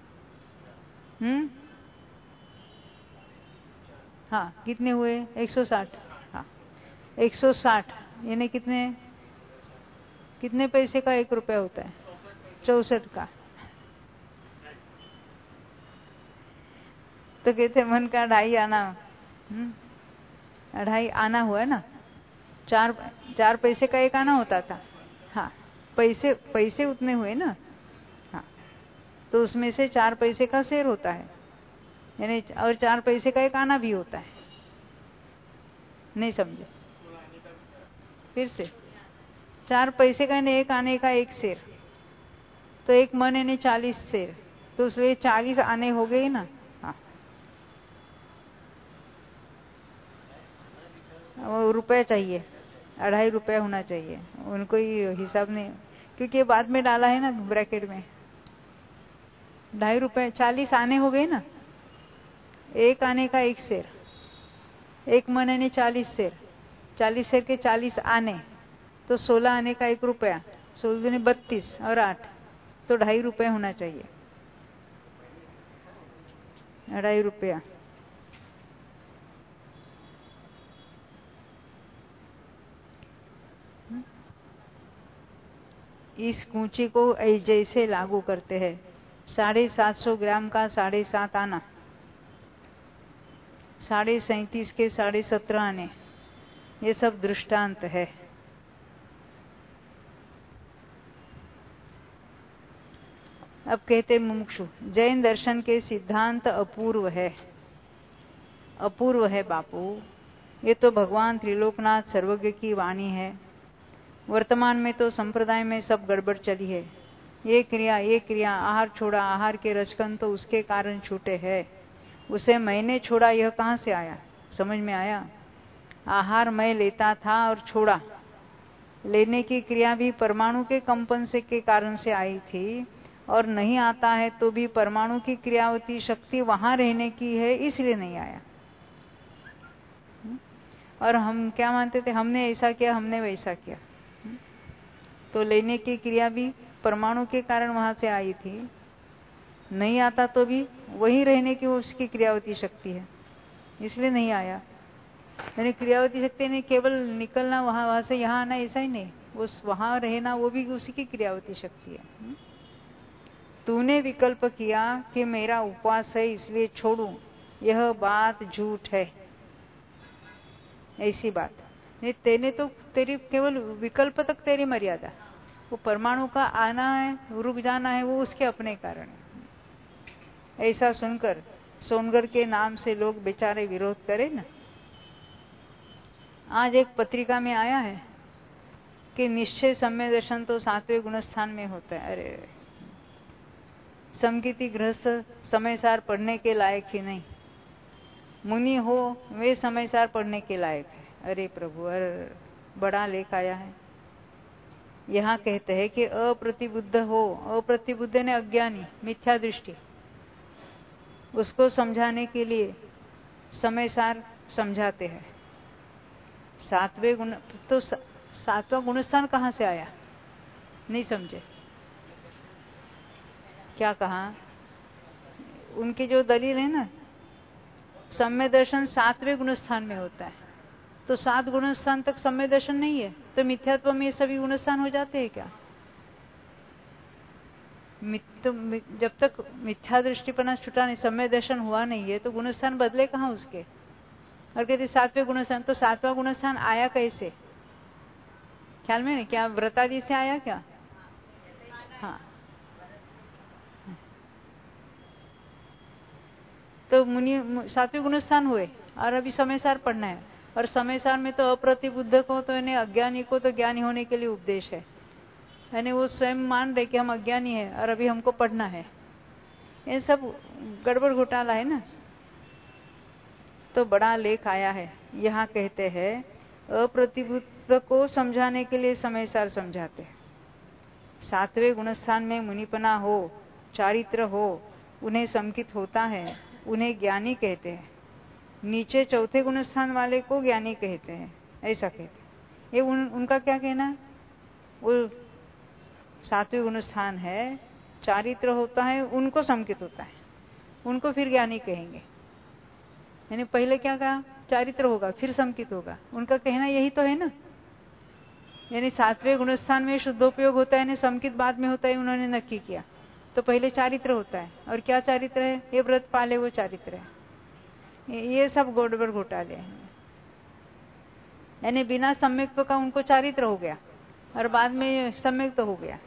हाँ, कितने हुए? 160। हाँ, 160 यानी कितने पैसे का 1 रुपया होता है? 64 का। तो कहते मन का 2.5 आना, 2.5 आना हुआ है ना। 4 पैसे का 1 आना होता था। हाँ, पैसे उतने हुए ना। हाँ, तो उसमें से 4 पैसे का शेर होता है, यानी और 4 पैसे का 1 आना भी होता है। नहीं समझे? फिर से 4 पैसे का यानी 1 आने का 1 शेर, तो 1 मन यानी 40 शेर, तो उसमें 40 आने हो गए ना। हाँ, वो रुपए चाहिए, 2.5 रुपया होना चाहिए उनको, ही हिसाब नहीं, क्योंकि बाद में डाला है ना ब्रैकेट में। 2.5 रुपए, 40 आने हो गए ना। 1 आने का 1 शेर, 1 मन यानी 40 शेर, 40 शेर के 40 आने, तो 16 आने का 1 रुपया, 16 दूनी 32 और 8, तो 2.5 रुपये होना चाहिए। 2.5 रुपया। इस कूची को जैसे लागू करते हैं, 750 ग्राम का 7.5 आना, 37.5 के 17.5 आने, ये सब दृष्टांत है। अब कहते मुमुक्षु, जैन दर्शन के सिद्धांत अपूर्व है। अपूर्व है बापू, ये तो भगवान त्रिलोकनाथ सर्वज्ञ की वाणी है। वर्तमान में तो संप्रदाय में सब गड़बड़ चली है। ये क्रिया, आहार छोड़ा, आहार के रचकन तो उसके कारण छूटे हैं। उसे मैंने छोड़ा, यह कहाँ से आया? समझ में आया? आहार मैं लेता था और छोड़ा, लेने की क्रिया भी परमाणु के कंपन से के कारण से आई थी, और नहीं आता है तो भी परमाणु की क्रियावती शक्ति वहां रहने की है, इसलिए नहीं आया। और हम क्या मानते थे? हमने ऐसा किया, हमने वैसा किया। तो लेने की क्रिया भी परमाणु के कारण वहां से आई थी, नहीं आता तो भी वही रहने की उसकी क्रियावती शक्ति है, इसलिए नहीं आया। यानी क्रियावती शक्ति नहीं केवल निकलना, वहां से यहाँ आना, ऐसा ही नहीं, उस वहां रहना वो भी उसी की क्रियावती शक्ति है। तूने विकल्प किया कि मेरा उपवास है इसलिए छोड़ूं, यह बात झूठ है। ऐसी बात नहीं, तेने तो तेरी केवल विकल्प तक तेरी मर्यादा, वो परमाणु का आना है, रुक जाना है, वो उसके अपने कारण है। ऐसा सुनकर सोनगढ़ के नाम से लोग बेचारे विरोध करें ना। आज एक पत्रिका में आया है कि निश्चय सम्य दर्शन तो 7वें गुणस्थान में होता है। अरे, समगीति गृहस्थ समयसार पढ़ने के लायक ही नहीं, मुनि हो वे समयसार पढ़ने के लायक है। अरे प्रभु, अरे बड़ा लेख आया है। यहाँ कहते हैं कि अप्रतिबुद्ध हो, अप्रतिबुद्ध ने अज्ञानी, मिथ्या दृष्टि, उसको समझाने के लिए समयसार समझाते हैं। 7वें गुण, तो 7वां गुणस्थान कहाँ से आया? नहीं समझे? क्या कहा? उनकी जो दलील है ना, सम्य दर्शन 7वें गुणस्थान में होता है, तो 7 गुणस्थान तक सम्य दर्शन नहीं है, तो मिथ्यात्व में सभी गुणस्थान हो जाते हैं क्या? जब तक मिथ्या दृष्टिपना छुटा नहीं, सम्यक दर्शन हुआ नहीं है, तो गुणस्थान बदले कहाँ उसके। और कहते सातवें गुणस्थान, तो सातवां गुणस्थान आया कैसे, ख्याल में नहीं क्या, व्रतादि से आया क्या? हाँ, तो मुनि सातवें गुणस्थान हुए और अभी समयसार पढ़ना है। और समयसार में तो अप्रतिबुद्ध को तो यानी अज्ञानी को तो ज्ञानी होने के लिए उपदेश है, यानी वो स्वयं मान रहे कि हम अज्ञानी है और अभी हमको पढ़ना है। ये सब गड़बड़ घोटाला है ना। तो बड़ा लेख आया है, यहाँ कहते हैं अप्रतिबुद्ध को समझाने के लिए समयसार समझाते हैं। सातवें गुणस्थान में मुनिपना हो, चारित्र हो, उन्हें संकित होता है, उन्हें ज्ञानी कहते हैं। नीचे चौथे गुणस्थान वाले को ज्ञानी कहते हैं, ऐसा कहते हैं। ये उनका क्या कहना, वो सातवें गुणस्थान है, चारित्र होता है, उनको संकित होता है, उनको फिर ज्ञानी कहेंगे। यानी पहले क्या कहा, चारित्र होगा फिर संकित होगा, उनका कहना यही तो है ना। यानी सातवें गुणस्थान में शुद्धोपयोग होता है, संकित बाद में होता है, उन्होंने नक्की किया। तो पहले चारित्र होता है, और क्या चारित्र है, ये व्रत पाले वो चारित्र है। ये सब गड़बड़ घोटाले हैं। यानी बिना सम्यक्त्व का उनको चारित्र हो गया और बाद में सम्यक्त हो गया।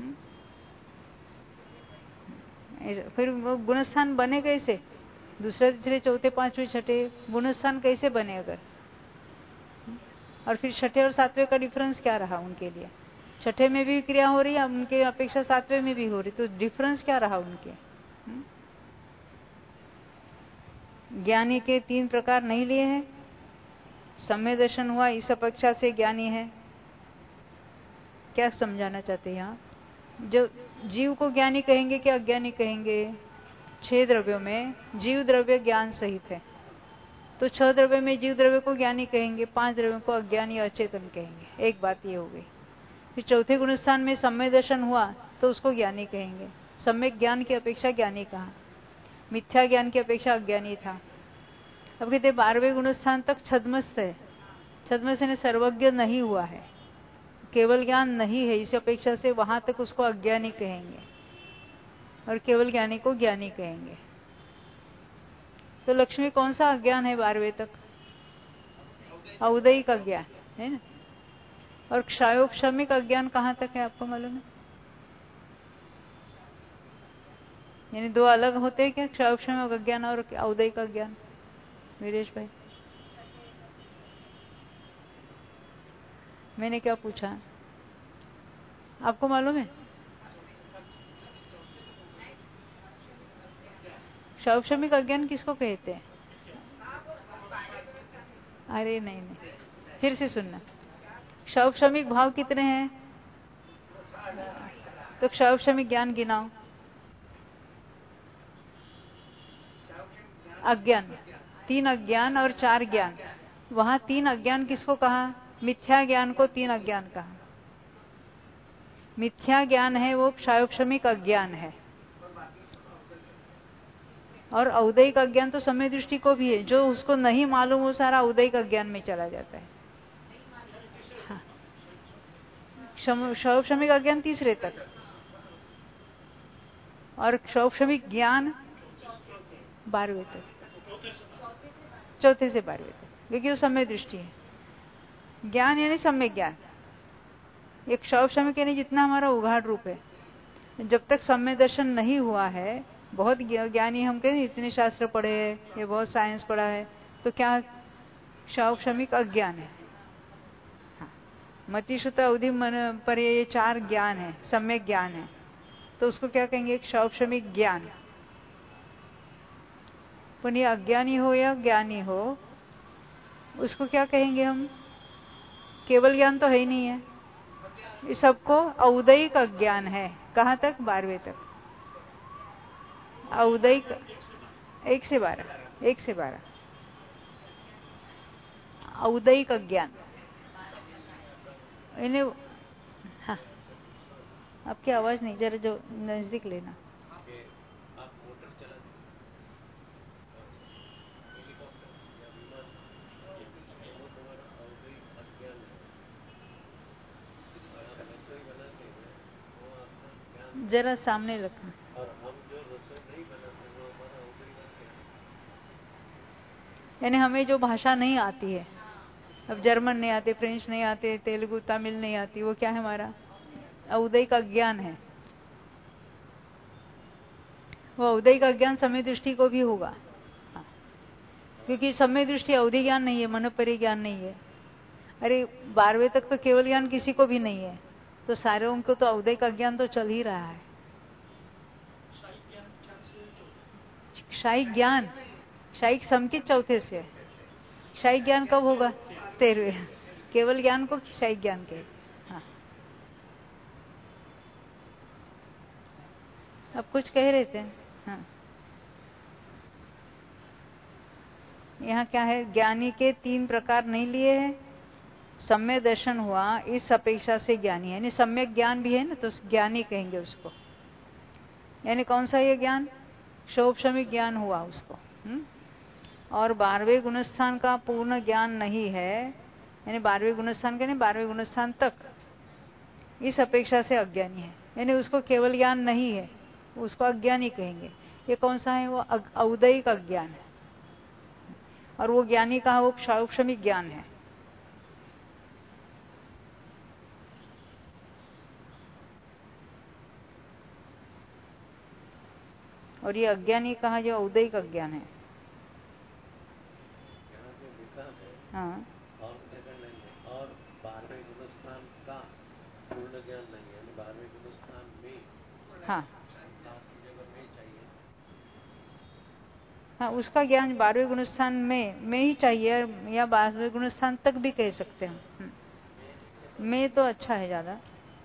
फिर वो गुणस्थान बने कैसे, दूसरे तीसरे चौथे पांचवें छठे गुणस्थान कैसे बने अगर। और फिर छठे और सातवें का डिफरेंस क्या रहा उनके लिए, छठे में भी क्रिया हो रही है उनके अपेक्षा सातवें में भी हो रही, तो डिफरेंस क्या रहा उनके। ज्ञानी के 3 प्रकार नहीं लिए हैं, सम्य दर्शन हुआ इस अपेक्षा से ज्ञानी है। क्या समझाना चाहते हैं यहाँ, जो जीव को ज्ञानी कहेंगे कि अज्ञानी कहेंगे। 6 द्रव्यों में जीव द्रव्य ज्ञान सहित है, तो 6 द्रव्य में जीव द्रव्य को ज्ञानी कहेंगे, 5 द्रव्यों को अज्ञानी अचेतन कहेंगे। एक बात ये हो गई। फिर चौथे गुणस्थान में सम्य दर्शन हुआ तो उसको ज्ञानी कहेंगे। सम्यक ज्ञान की अपेक्षा ज्ञानी कहा, मिथ्या ज्ञान की अपेक्षा अज्ञानी था। अब कहते 12वें गुणस्थान तक छद्मस्त है, छद्मस्त ने सर्वज्ञ नहीं हुआ है, केवल ज्ञान नहीं है, इस अपेक्षा से वहां तक उसको अज्ञानी कहेंगे और केवल ज्ञानी को ज्ञानी कहेंगे। तो लक्ष्मी कौन सा अज्ञान है 12वें तक, औदयिक अज्ञान है ना। और क्षयोपशमिक अज्ञान कहां तक है आपको मालूम है, यानी 2 अलग होते हैं क्या, क्षयोपशमिक अज्ञान और औदयिक अज्ञान। वीरेश भाई, मैंने क्या पूछा आपको मालूम है, क्षयोपशमिक अज्ञान किसको कहते हैं। अरे नहीं नहीं, फिर से सुनना, क्षयोपशमिक भाव कितने हैं, तो क्षयोपशमिक ज्ञान गिनाओ। अज्ञान, 3 अज्ञान और 4 ज्ञान। वहां 3 अज्ञान किसको कहा, मिथ्या ज्ञान को 3 अज्ञान कहा। मिथ्या ज्ञान है वो क्षयोपशमिक अज्ञान है, और औदयिक अज्ञान तो समय दृष्टि को भी है, जो उसको नहीं मालूम वो सारा औदयिक अज्ञान में चला जाता है। हाँ। क्षयोपशमिक अज्ञान तीसरे तक, और क्षयोपशमिक ज्ञान 12वें तक, चौथे से 12वें तक, क्योंकि वो समय दृष्टि है। ज्ञान यानी सम्यक ज्ञान, एक क्षयोपशमिक यानी जितना हमारा उघाड़ रूप है। जब तक सम्य दर्शन नहीं हुआ है, बहुत ज्ञानी हम कहें इतने शास्त्र पढ़े हैं, ये बहुत साइंस पढ़ा है, तो क्या क्षयोपशमिक अज्ञान है। हाँ। मतिश्रुत अवधि मन पर ये 4 ज्ञान है, सम्यक ज्ञान है, तो उसको क्या कहेंगे, क्षयोपशमिक ज्ञान। पर ये अज्ञानी हो या ज्ञानी हो, उसको क्या कहेंगे हम, केवल ज्ञान तो है ही नहीं है, इस सबको औदयिक अज्ञान है। कहां तक, 12वें तक। औदयिक 1 से 12 औदयिक अज्ञान इन्हें। हाँ, आपकी आवाज नहीं, जरा जो नजदीक लेना। जरा सामने रखना। और हम जो रसोई नहीं बनाते वो हमारा उदय का क्या? यानी हमें जो भाषा नहीं आती है, अब जर्मन नहीं आते, फ्रेंच नहीं आते, तेलुगु तमिल नहीं आती, वो क्या है? हमारा औदय का ज्ञान है। वो औदय का ज्ञान समय दृष्टि को भी होगा, क्योंकि समय दृष्टि अवधि ज्ञान नहीं है, मनोपरि ज्ञान नहीं है। अरे 12वें तक तो केवल ज्ञान किसी को भी नहीं है, तो सारे उनको तो औदय का ज्ञान तो चल ही रहा है। शाही ज्ञान, शाही समकित चौथे से, शाही ज्ञान कब होगा? 13वें। केवल ज्ञान को शाही ज्ञान के। हाँ, अब कुछ कह रहे थे। हाँ, यहाँ क्या है? ज्ञानी के 3 प्रकार नहीं लिए हैं। सम्यक दर्शन हुआ, इस अपेक्षा से ज्ञानी है, यानी सम्यक ज्ञान भी है ना, तो ज्ञानी कहेंगे उसको। यानी कौन सा ये ज्ञान? क्षोभशमिक ज्ञान हुआ उसको। और 12वें गुणस्थान का पूर्ण ज्ञान नहीं है, यानी 12वें गुणस्थान का नहीं, 12वें गुणस्थान तक इस अपेक्षा से अज्ञानी है, यानी उसको केवल ज्ञान नहीं है, उसको अज्ञानी कहेंगे। ये कौन सा है? वो औदयिक अज्ञान है। और वो ज्ञानी का वो क्षौक्षमिक ज्ञान है। और ये अज्ञानी कहा जो औदयिक अज्ञान है। हाँ, और जगह नहीं है, और 12वें गुणस्थान का पूर्ण ज्ञान नहीं है, 12वें गुणस्थान में। हाँ, की जगह में चाहिए। हाँ, उसका ज्ञान 12वें गुणस्थान में ही चाहिए, या 12वें गुणस्थान तक भी कह सकते हैं। में तो अच्छा है ज्यादा।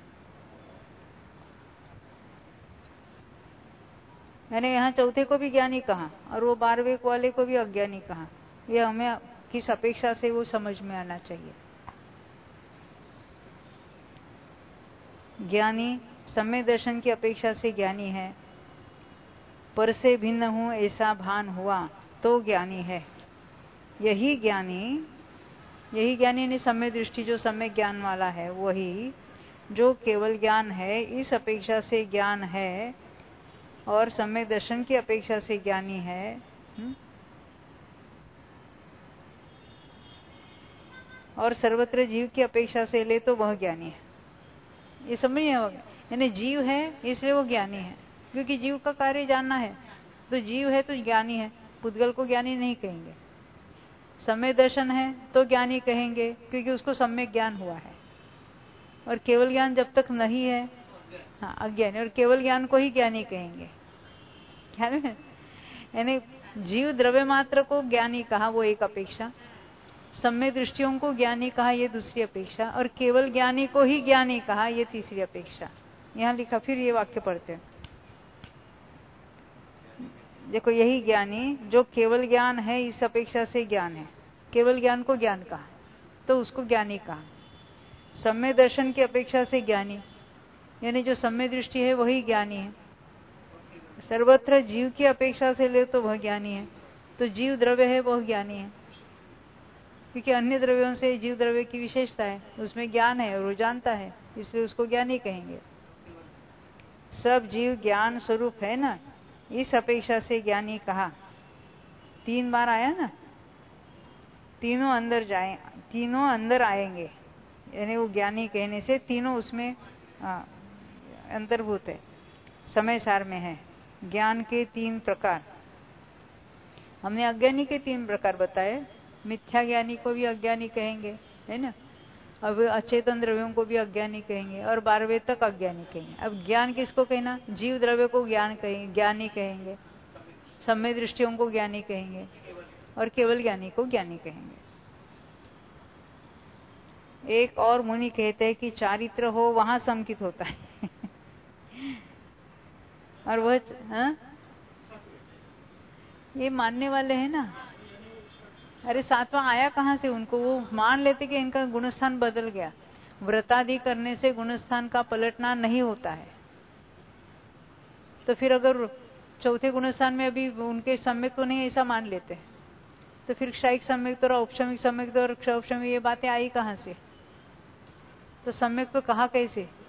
यानी यहाँ चौथे को भी ज्ञानी कहा और वो 12वें वाले को भी अज्ञानी कहा। ये हमें किस अपेक्षा से वो समझ में आना चाहिए। ज्ञानी सम्यक दर्शन की अपेक्षा से ज्ञानी है, पर से भिन्न हूं ऐसा भान हुआ तो ज्ञानी है। यही ज्ञानी ने सम्यक दृष्टि जो सम्यक ज्ञान वाला है, वही जो केवल ज्ञान है इस अपेक्षा से ज्ञान है, और सम्यक दर्शन की अपेक्षा से ज्ञानी है। और सर्वत्र जीव की अपेक्षा से ले तो वह ज्ञानी है। ये समझिए, यानी जीव है इसलिए वो ज्ञानी है, क्योंकि जीव का कार्य जानना है, तो जीव है तो ज्ञानी है। पुद्गल को ज्ञानी नहीं कहेंगे। सम्यक दर्शन है तो ज्ञानी कहेंगे, क्योंकि उसको सम्यक ज्ञान हुआ है। और केवल ज्ञान जब तक नहीं है, हाँ, अज्ञानी। और केवल ज्ञान को ही ज्ञानी कहेंगे। यानी जीव द्रव्य मात्र को ज्ञानी कहा, वो एक अपेक्षा। सम्यक दृष्टियों को ज्ञानी कहा, ये दूसरी अपेक्षा। और केवल ज्ञानी को ही ज्ञानी कहा, ये तीसरी अपेक्षा। यहाँ लिखा, फिर ये वाक्य पढ़ते हैं। देखो, यही ज्ञानी जो केवल ज्ञान है इस अपेक्षा से ज्ञान है, केवल ज्ञान को ज्ञान कहा तो उसको ज्ञानी कहा। सम्यक दर्शन की अपेक्षा से ज्ञानी, यानी जो सम्यक दृष्टि है वही ज्ञानी है। सर्वत्र जीव की अपेक्षा से ले तो वह ज्ञानी है, तो जीव द्रव्य है वह ज्ञानी है, क्योंकि अन्य द्रव्यों से जीव द्रव्य की विशेषता है, उसमें ज्ञान है और वो जानता है, इसलिए उसको ज्ञानी कहेंगे। सब जीव ज्ञान स्वरूप है ना, इस अपेक्षा से ज्ञानी कहा। 3 बार आया ना, तीनों अंदर आएंगे, यानी वो ज्ञानी कहने से तीनों उसमें अंतर्भूत है, समय सार में है। ज्ञान के 3 प्रकार हमने अज्ञानी के 3 प्रकार बताए। मिथ्या ज्ञानी को भी अज्ञानी कहेंगे, है ना। अब अचेतन द्रव्यों को भी अज्ञानी कहेंगे, और 12वें तक अज्ञानी कहेंगे। अब ज्ञान किसको कहना? जीव द्रव्य को ज्ञानी कहेंगे, सम्यक दृष्टियों को ज्ञानी कहेंगे, और केवल ज्ञानी को ज्ञानी कहेंगे। एक और मुनि कहते हैं कि चारित्र हो वहां समकित होता है। और वह ये मानने वाले हैं ना। अरे 7वां आया कहां से? उनको वो मान लेते कि इनका गुणस्थान बदल गया। व्रतादि करने से गुणस्थान का पलटना नहीं होता है। तो फिर अगर चौथे गुणस्थान में अभी उनके सम्यक तो नहीं, ऐसा मान लेते हैं, तो फिर क्षयिक सम्यक तो, औपशमिक सम्यक तो और क्षौपशमिक, ये बातें आई कहां से? तो सम्यक तो कहा कैसे?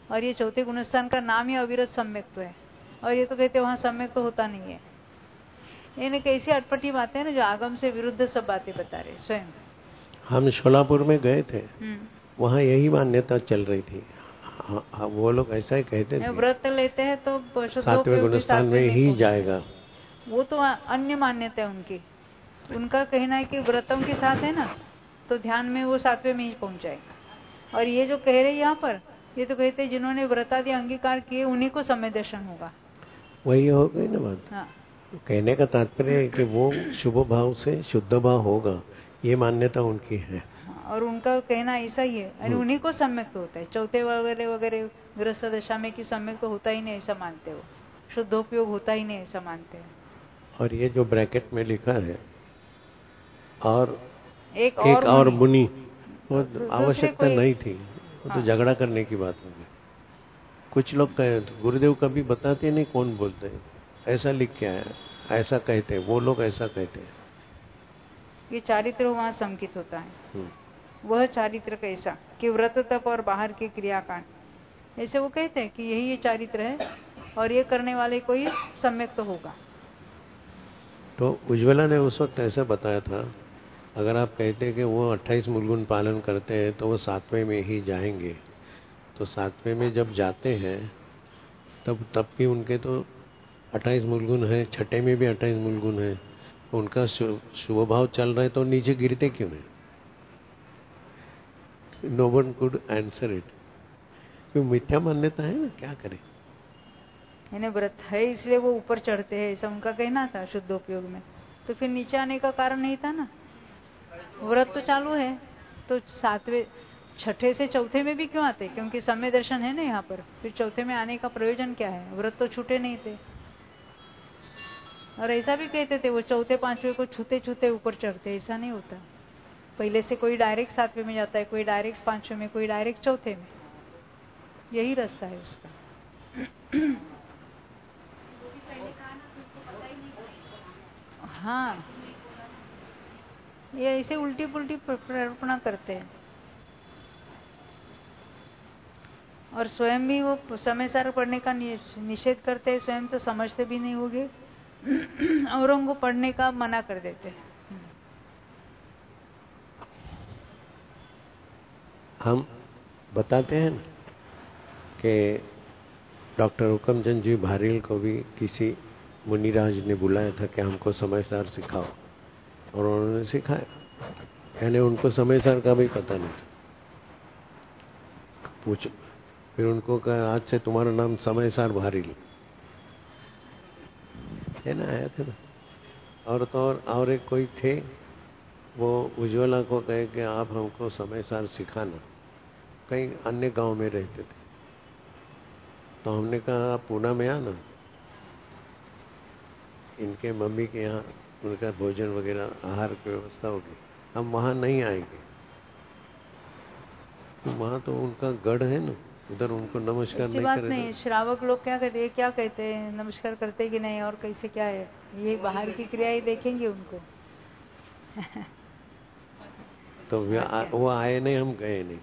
और ये चौथे गुणस्थान का नाम ही अविरत सम्यक्त्व है, और ये तो कहते वहां सम्यक्त्व होता नहीं है। यानी कैसी अटपटी बातें हैं ना, जो आगम से विरुद्ध सब बातें बता रहे स्वयं। हम शोलापुर में गए थे, वहाँ यही मान्यता चल रही थी। हाँ, वो लोग ऐसा ही कहते थे, व्रत लेते हैं तो 7वें गुणस्थान में ही जाएगा। वो तो अन्य मान्यता है उनकी। उनका कहना है कि व्रतों के साथ है ना, तो ध्यान में वो 7वें में ही पहुंच जाएगा। और ये जो कह रहे यहाँ पर, ये तो कहते हैं जिन्होंने व्रतादि अंगीकार किए उन्हीं को समय दर्शन होगा। वही हो गई ना बात। हाँ। कहने का तात्पर्य है कि वो शुभ भाव से शुद्ध भाव होगा, ये मान्यता उनकी है। और उनका कहना ऐसा ही है, यानी उन्हीं को सम्यक तो होता है। चौथे वगैरह वगैरह गृहस्थ दशा में कि सम्यक तो होता ही नहीं ऐसा मानते हो, शुद्धोपयोग होता ही नहीं ऐसा मानते हैं। और ये जो ब्रैकेट में लिखा है, और एक और मुनि, वो आवश्यकता नहीं थी, वो तो झगड़ा करने की बात होगी। कुछ लोग कहे गुरुदेव कभी बताते नहीं कौन बोलते हैं, ऐसा लिख के आया, ऐसा कहते हैं वो लोग, ऐसा कहते हैं। ये चारित्र वहां संकित होता है। वह चारित्र कैसा कि व्रत तप और बाहर के क्रियाकांड, ऐसे वो कहते हैं कि यही ये चारित्र है, और ये करने वाले को ही सम्यक तो होगा। तो उज्ज्वला ने उस वक्त ऐसा बताया था, अगर आप कहते कि वो 28 मूलगुण पालन करते हैं तो वो 7वें में ही जाएंगे, तो 7वें में जब जाते हैं तब भी उनके तो 28 मूलगुण है, छठे में भी 28 मूलगुण है, उनका शुभ भाव चल रहा है, तो नीचे गिरते क्यों नहीं? No one could answer it. क्यों? मिथ्या मान्यता है ना, क्या करें। इन्हें व्रत है इसलिए वो ऊपर चढ़ते हैं, ऐसा उनका कहना था शुद्धोपयोग में। तो फिर नीचे आने का कारण नहीं था ना, व्रत तो चालू है, तो 7वें छठे से चौथे में भी क्यों आते? क्योंकि समय दर्शन है ना यहाँ पर। फिर चौथे में आने का प्रयोजन क्या है? व्रत तो छूटे नहीं थे। और ऐसा भी कहते थे वो चौथे पांचवे को छूते छूते ऊपर चढ़ते, ऐसा नहीं होता। पहले से कोई डायरेक्ट 7वें में जाता है, कोई डायरेक्ट 5वें में, कोई डायरेक्ट चौथे में। यही रास्ता है उसका। हाँ, ये ऐसे उल्टी पुल्टी प्रार्थना करते हैं, और स्वयं भी वो समय सार पढ़ने का निषेध करते हैं। स्वयं तो समझते भी नहीं होंगे, औरों को पढ़ने का मना कर देते हैं। हम बताते हैं कि डॉक्टर हुकमचंद जी भारील को भी किसी मुनिराज ने बुलाया था कि हमको समय सार सिखाओ, और उन्होंने सिखाया। यानी उनको समय सार का भी पता नहीं था। पूछो, फिर उनको कहा आज से तुम्हारा नाम समय सार भारील है ना, आया था ना। और तो और एक कोई थे, वो उज्ज्वला को कहे कि आप हमको समय सार सिखाना। कहीं अन्य गांव में रहते थे, तो हमने कहा आप पूना में आना, इनके मम्मी के यहाँ उनका भोजन वगैरह आहार की व्यवस्था होगी, हम वहाँ नहीं आएंगे। तो वहाँ तो उनका गढ़ है ना, उधर उनको नमस्कार नहीं बात करेगा। नहीं। श्रावक लोग क्या कहते हैं, नमस्कार करते कि नहीं, और कैसे क्या है, ये बाहर की क्रियाएं देखेंगे उनको। तो वो आए नहीं, हम गए नहीं।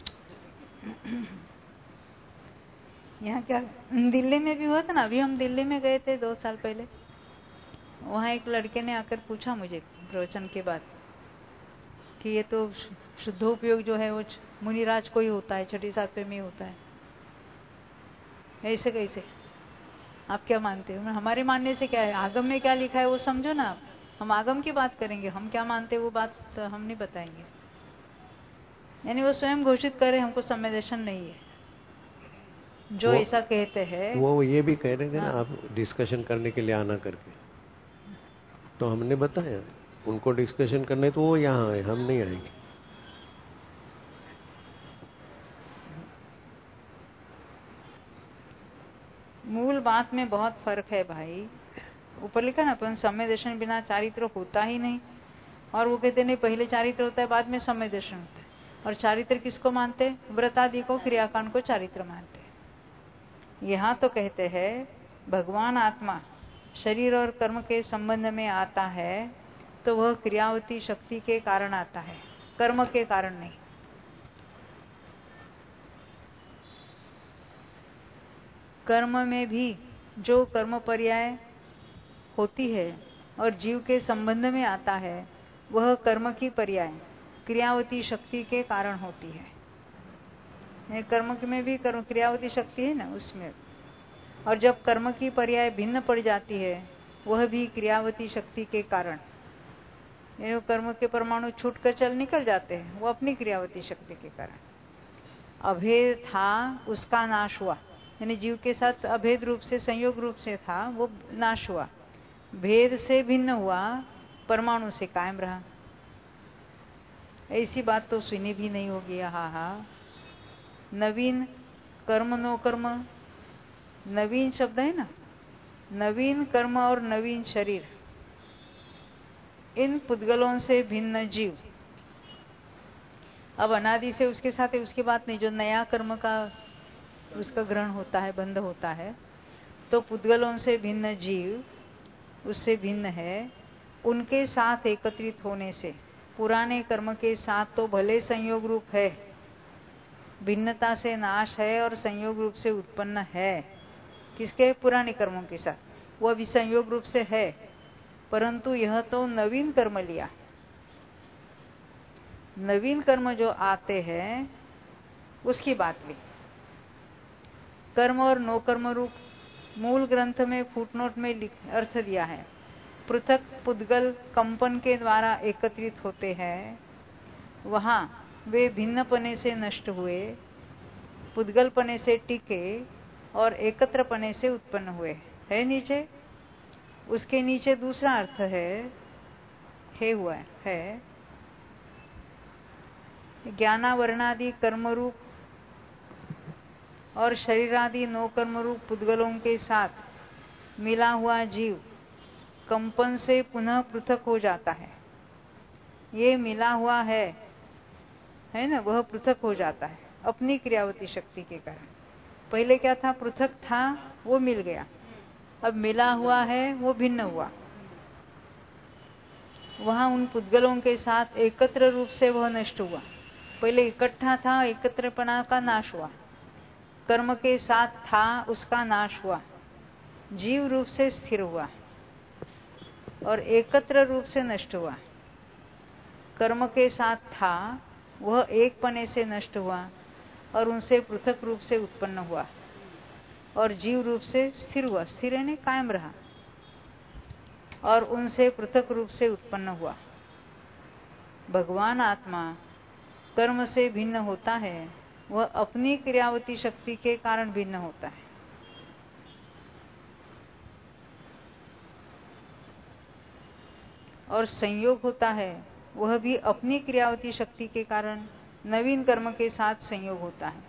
यहाँ क्या दिल्ली में भी हुआ था ना, अभी हम दिल्ली में गए थे 2 साल पहले। वहाँ एक लड़के ने आकर पूछा मुझे प्रवचन के बाद कि ये तो शुद्धोपयोग जो है वो मुनिराज को ही होता है, छठी 7वें में होता है, ऐसे कैसे? आप क्या मानते हो? हमारे मानने से क्या है? आगम में क्या लिखा है वो समझो ना आप। हम आगम की बात करेंगे, हम क्या मानते हैं वो बात तो हम नहीं बताएंगे। यानी वो स्वयं घोषित करे हमको समय दर्शन नहीं है, जो ऐसा कहते हैं। वो ये भी कह रहे थे ना, आप डिस्कशन करने के लिए आना करके, तो हमने बताया उनको डिस्कशन करने, तो वो यहाँ आए, हम नहीं आएंगे। मूल बात में बहुत फर्क है भाई। ऊपर लिखा ना, अपन समय दर्शन बिना चारित्र होता ही नहीं, और वो कहते नहीं पहले चारित्र होता है बाद में समय दर्शन होता है। और चारित्र किसको मानते? व्रतादि को, क्रियाकांड को चारित्र मानते हैं। यहाँ तो कहते हैं भगवान आत्मा शरीर और कर्म के संबंध में आता है तो वह क्रियावती शक्ति के कारण आता है, कर्म के कारण नहीं। कर्म में भी जो कर्म पर्याय होती है और जीव के संबंध में आता है, वह कर्म की पर्याय क्रियावती शक्ति के कारण होती है। कर्म में भी कर्म क्रियावती शक्ति है ना उसमें, और जब कर्म की पर्याय भिन्न पड़ जाती है, वह भी क्रियावती शक्ति के कारण। कर्म के परमाणु छूट कर निकल जाते हैं, वो अपनी क्रियावती शक्ति के कारण। अभेद था, उसका नाश हुआ, यानी जीव के साथ अभेद रूप से संयोग रूप से था, वो नाश हुआ। भेद से भिन्न हुआ, परमाणु से कायम रहा। ऐसी बात तो सुनी भी नहीं होगी। हाँ, नवीन कर्म नो कर्म, नवीन शब्द है ना, नवीन कर्म और नवीन शरीर, इन पुद्गलों से भिन्न जीव। अब अनादि से उसके साथ है, उसकी बात नहीं, जो नया कर्म का उसका ग्रहण होता है, बंध होता है, तो पुद्गलों से भिन्न जीव उससे भिन्न है। उनके साथ एकत्रित होने से, पुराने कर्म के साथ तो भले संयोग रूप है, भिन्नता से नाश है और संयोग रूप से उत्पन्न है। किसके? पुराने कर्मों के साथ, वो अभी संयोग रूप से है, परंतु यह तो नवीन कर्म लिया। नवीन कर्म जो आते हैं उसकी बात ली। कर्म और नो कर्म रूप मूल ग्रंथ में फुटनोट में अर्थ दिया है। पृथक पुद्गल कंपन के द्वारा एकत्रित होते हैं, वहां वे भिन्नपने से नष्ट हुए, पुद्गलपने से टिके और एकत्रपने से उत्पन्न हुए। है नीचे, उसके नीचे दूसरा अर्थ है हुआ है ज्ञानावरणादि कर्मरूप और शरीरादि नो कर्मरूप पुद्गलों के साथ मिला हुआ जीव कंपन से पुनः पृथक हो जाता है। ये मिला हुआ है ना, वह पृथक हो जाता है अपनी क्रियावती शक्ति के कारण। पहले क्या था? पृथक था, वो मिल गया। अब मिला हुआ है, वो भिन्न हुआ। वहां उन पुद्गलों के साथ एकत्र रूप से वह नष्ट हुआ। पहले इकट्ठा था, एकत्रपना का नाश हुआ। कर्म के साथ था, उसका नाश हुआ। जीव रूप से स्थिर हुआ और एकत्र रूप से नष्ट हुआ। कर्म के साथ था, वह एक पने से नष्ट हुआ और उनसे पृथक रूप से उत्पन्न हुआ और जीव रूप से स्थिर हुआ। स्थिर यानी कायम रहा और उनसे पृथक रूप से उत्पन्न हुआ। भगवान आत्मा कर्म से भिन्न होता है, वह अपनी क्रियावती शक्ति के कारण भिन्न होता है। और संयोग होता है, वह भी अपनी क्रियावती शक्ति के कारण नवीन कर्म के साथ संयोग होता है।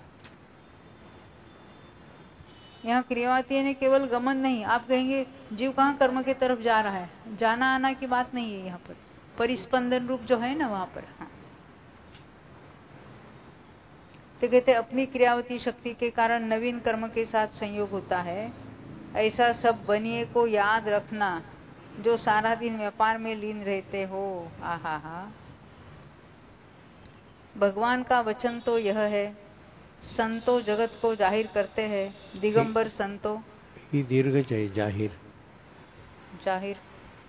यहाँ क्रियावती यानी केवल गमन नहीं। आप कहेंगे जीव कहाँ कर्म की तरफ जा रहा है, जाना आना की बात नहीं है। यहाँ पर परिस्पंदन रूप जो है ना, वहां पर हाँ। तो कहते अपनी क्रियावती शक्ति के कारण नवीन कर्म के साथ संयोग होता है। ऐसा सब बनिए को याद रखना, जो सारा दिन व्यापार में लीन रहते हो। आहा, भगवान का वचन तो यह है, संतो जगत को जाहिर करते हैं। दिगंबर संतो ही दीर्घ चाहिए, जाहिर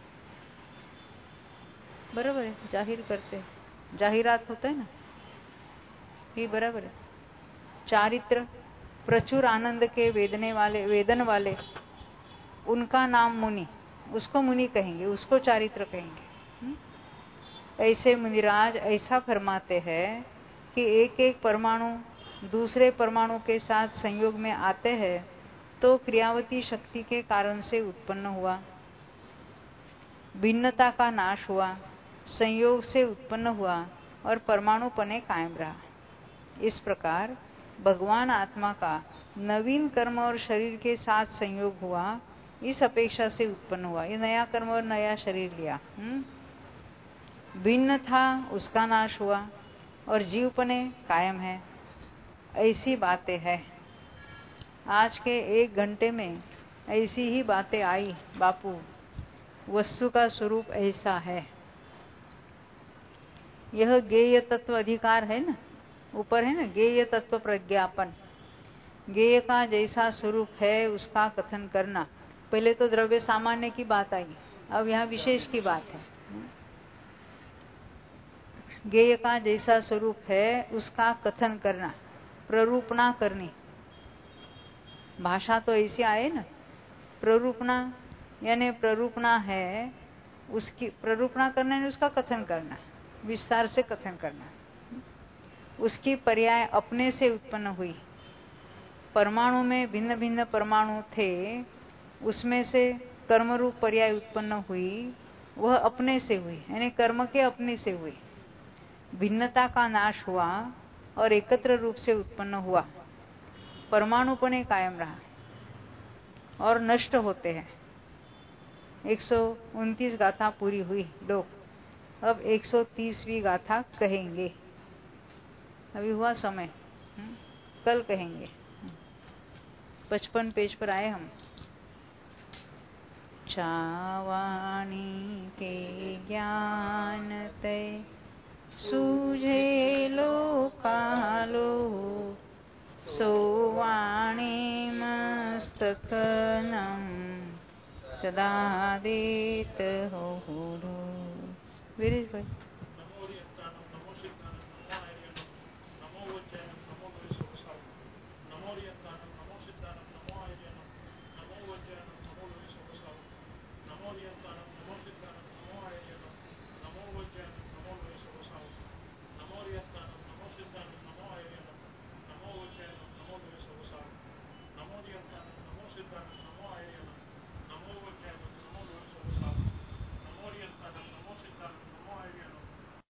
बराबर है, जाहिर करते हैं, जाहिरात होता है ना, ये बराबर है। चारित्र प्रचुर आनंद के वेदन वाले उनका नाम मुनि, उसको मुनि कहेंगे, उसको चारित्र कहेंगे। ऐसे मुनिराज ऐसा फरमाते हैं कि एक एक परमाणु दूसरे परमाणु के साथ संयोग में आते हैं तो क्रियावती शक्ति के कारण से उत्पन्न हुआ, भिन्नता का नाश हुआ, संयोग से उत्पन्न हुआ और परमाणुपने कायम रहा। इस प्रकार भगवान आत्मा का नवीन कर्म और शरीर के साथ संयोग हुआ, इस अपेक्षा से उत्पन्न हुआ। ये नया कर्म और नया शरीर लिया। भिन्न था, उसका नाश हुआ और जीवपने कायम है। ऐसी बातें हैं। आज के 1 घंटे में ऐसी ही बातें आई बापू। वस्तु का स्वरूप ऐसा है। यह ज्ञेय तत्व अधिकार है ना, ऊपर है ना, ज्ञेय तत्व प्रज्ञापन। ज्ञेय का जैसा स्वरूप है उसका कथन करना। पहले तो द्रव्य सामान्य की बात आई, अब यहाँ विशेष की बात है। ज्ञेय का जैसा स्वरूप है उसका कथन करना, प्ररूपणा करनी। भाषा तो ऐसी आए ना, प्ररूपणा यानी प्ररूपणा है उसकी, प्ररूपणा करना है उसका कथन करना, विस्तार से कथन करना। उसकी पर्याय अपने से उत्पन्न हुई। परमाणु में भिन्न भिन्न परमाणु थे, उसमें से कर्मरूप पर्याय उत्पन्न हुई, वह अपने से हुई, यानी कर्म के अपने से हुई। भिन्नता का नाश हुआ और एकत्र रूप से उत्पन्न हुआ। परमाणुपने कायम रहा और नष्ट होते हैं। 129 गाथा पूरी हुई लोग, अब 130वीं गाथा कहेंगे। अभी हुआ समय, कल कहेंगे। 55 पेज पर आए हम। छावाणी के ज्ञान ते सूझे लोकालो, सोवाणी मस्तकनम सदा देत हो। वीरेश भाई।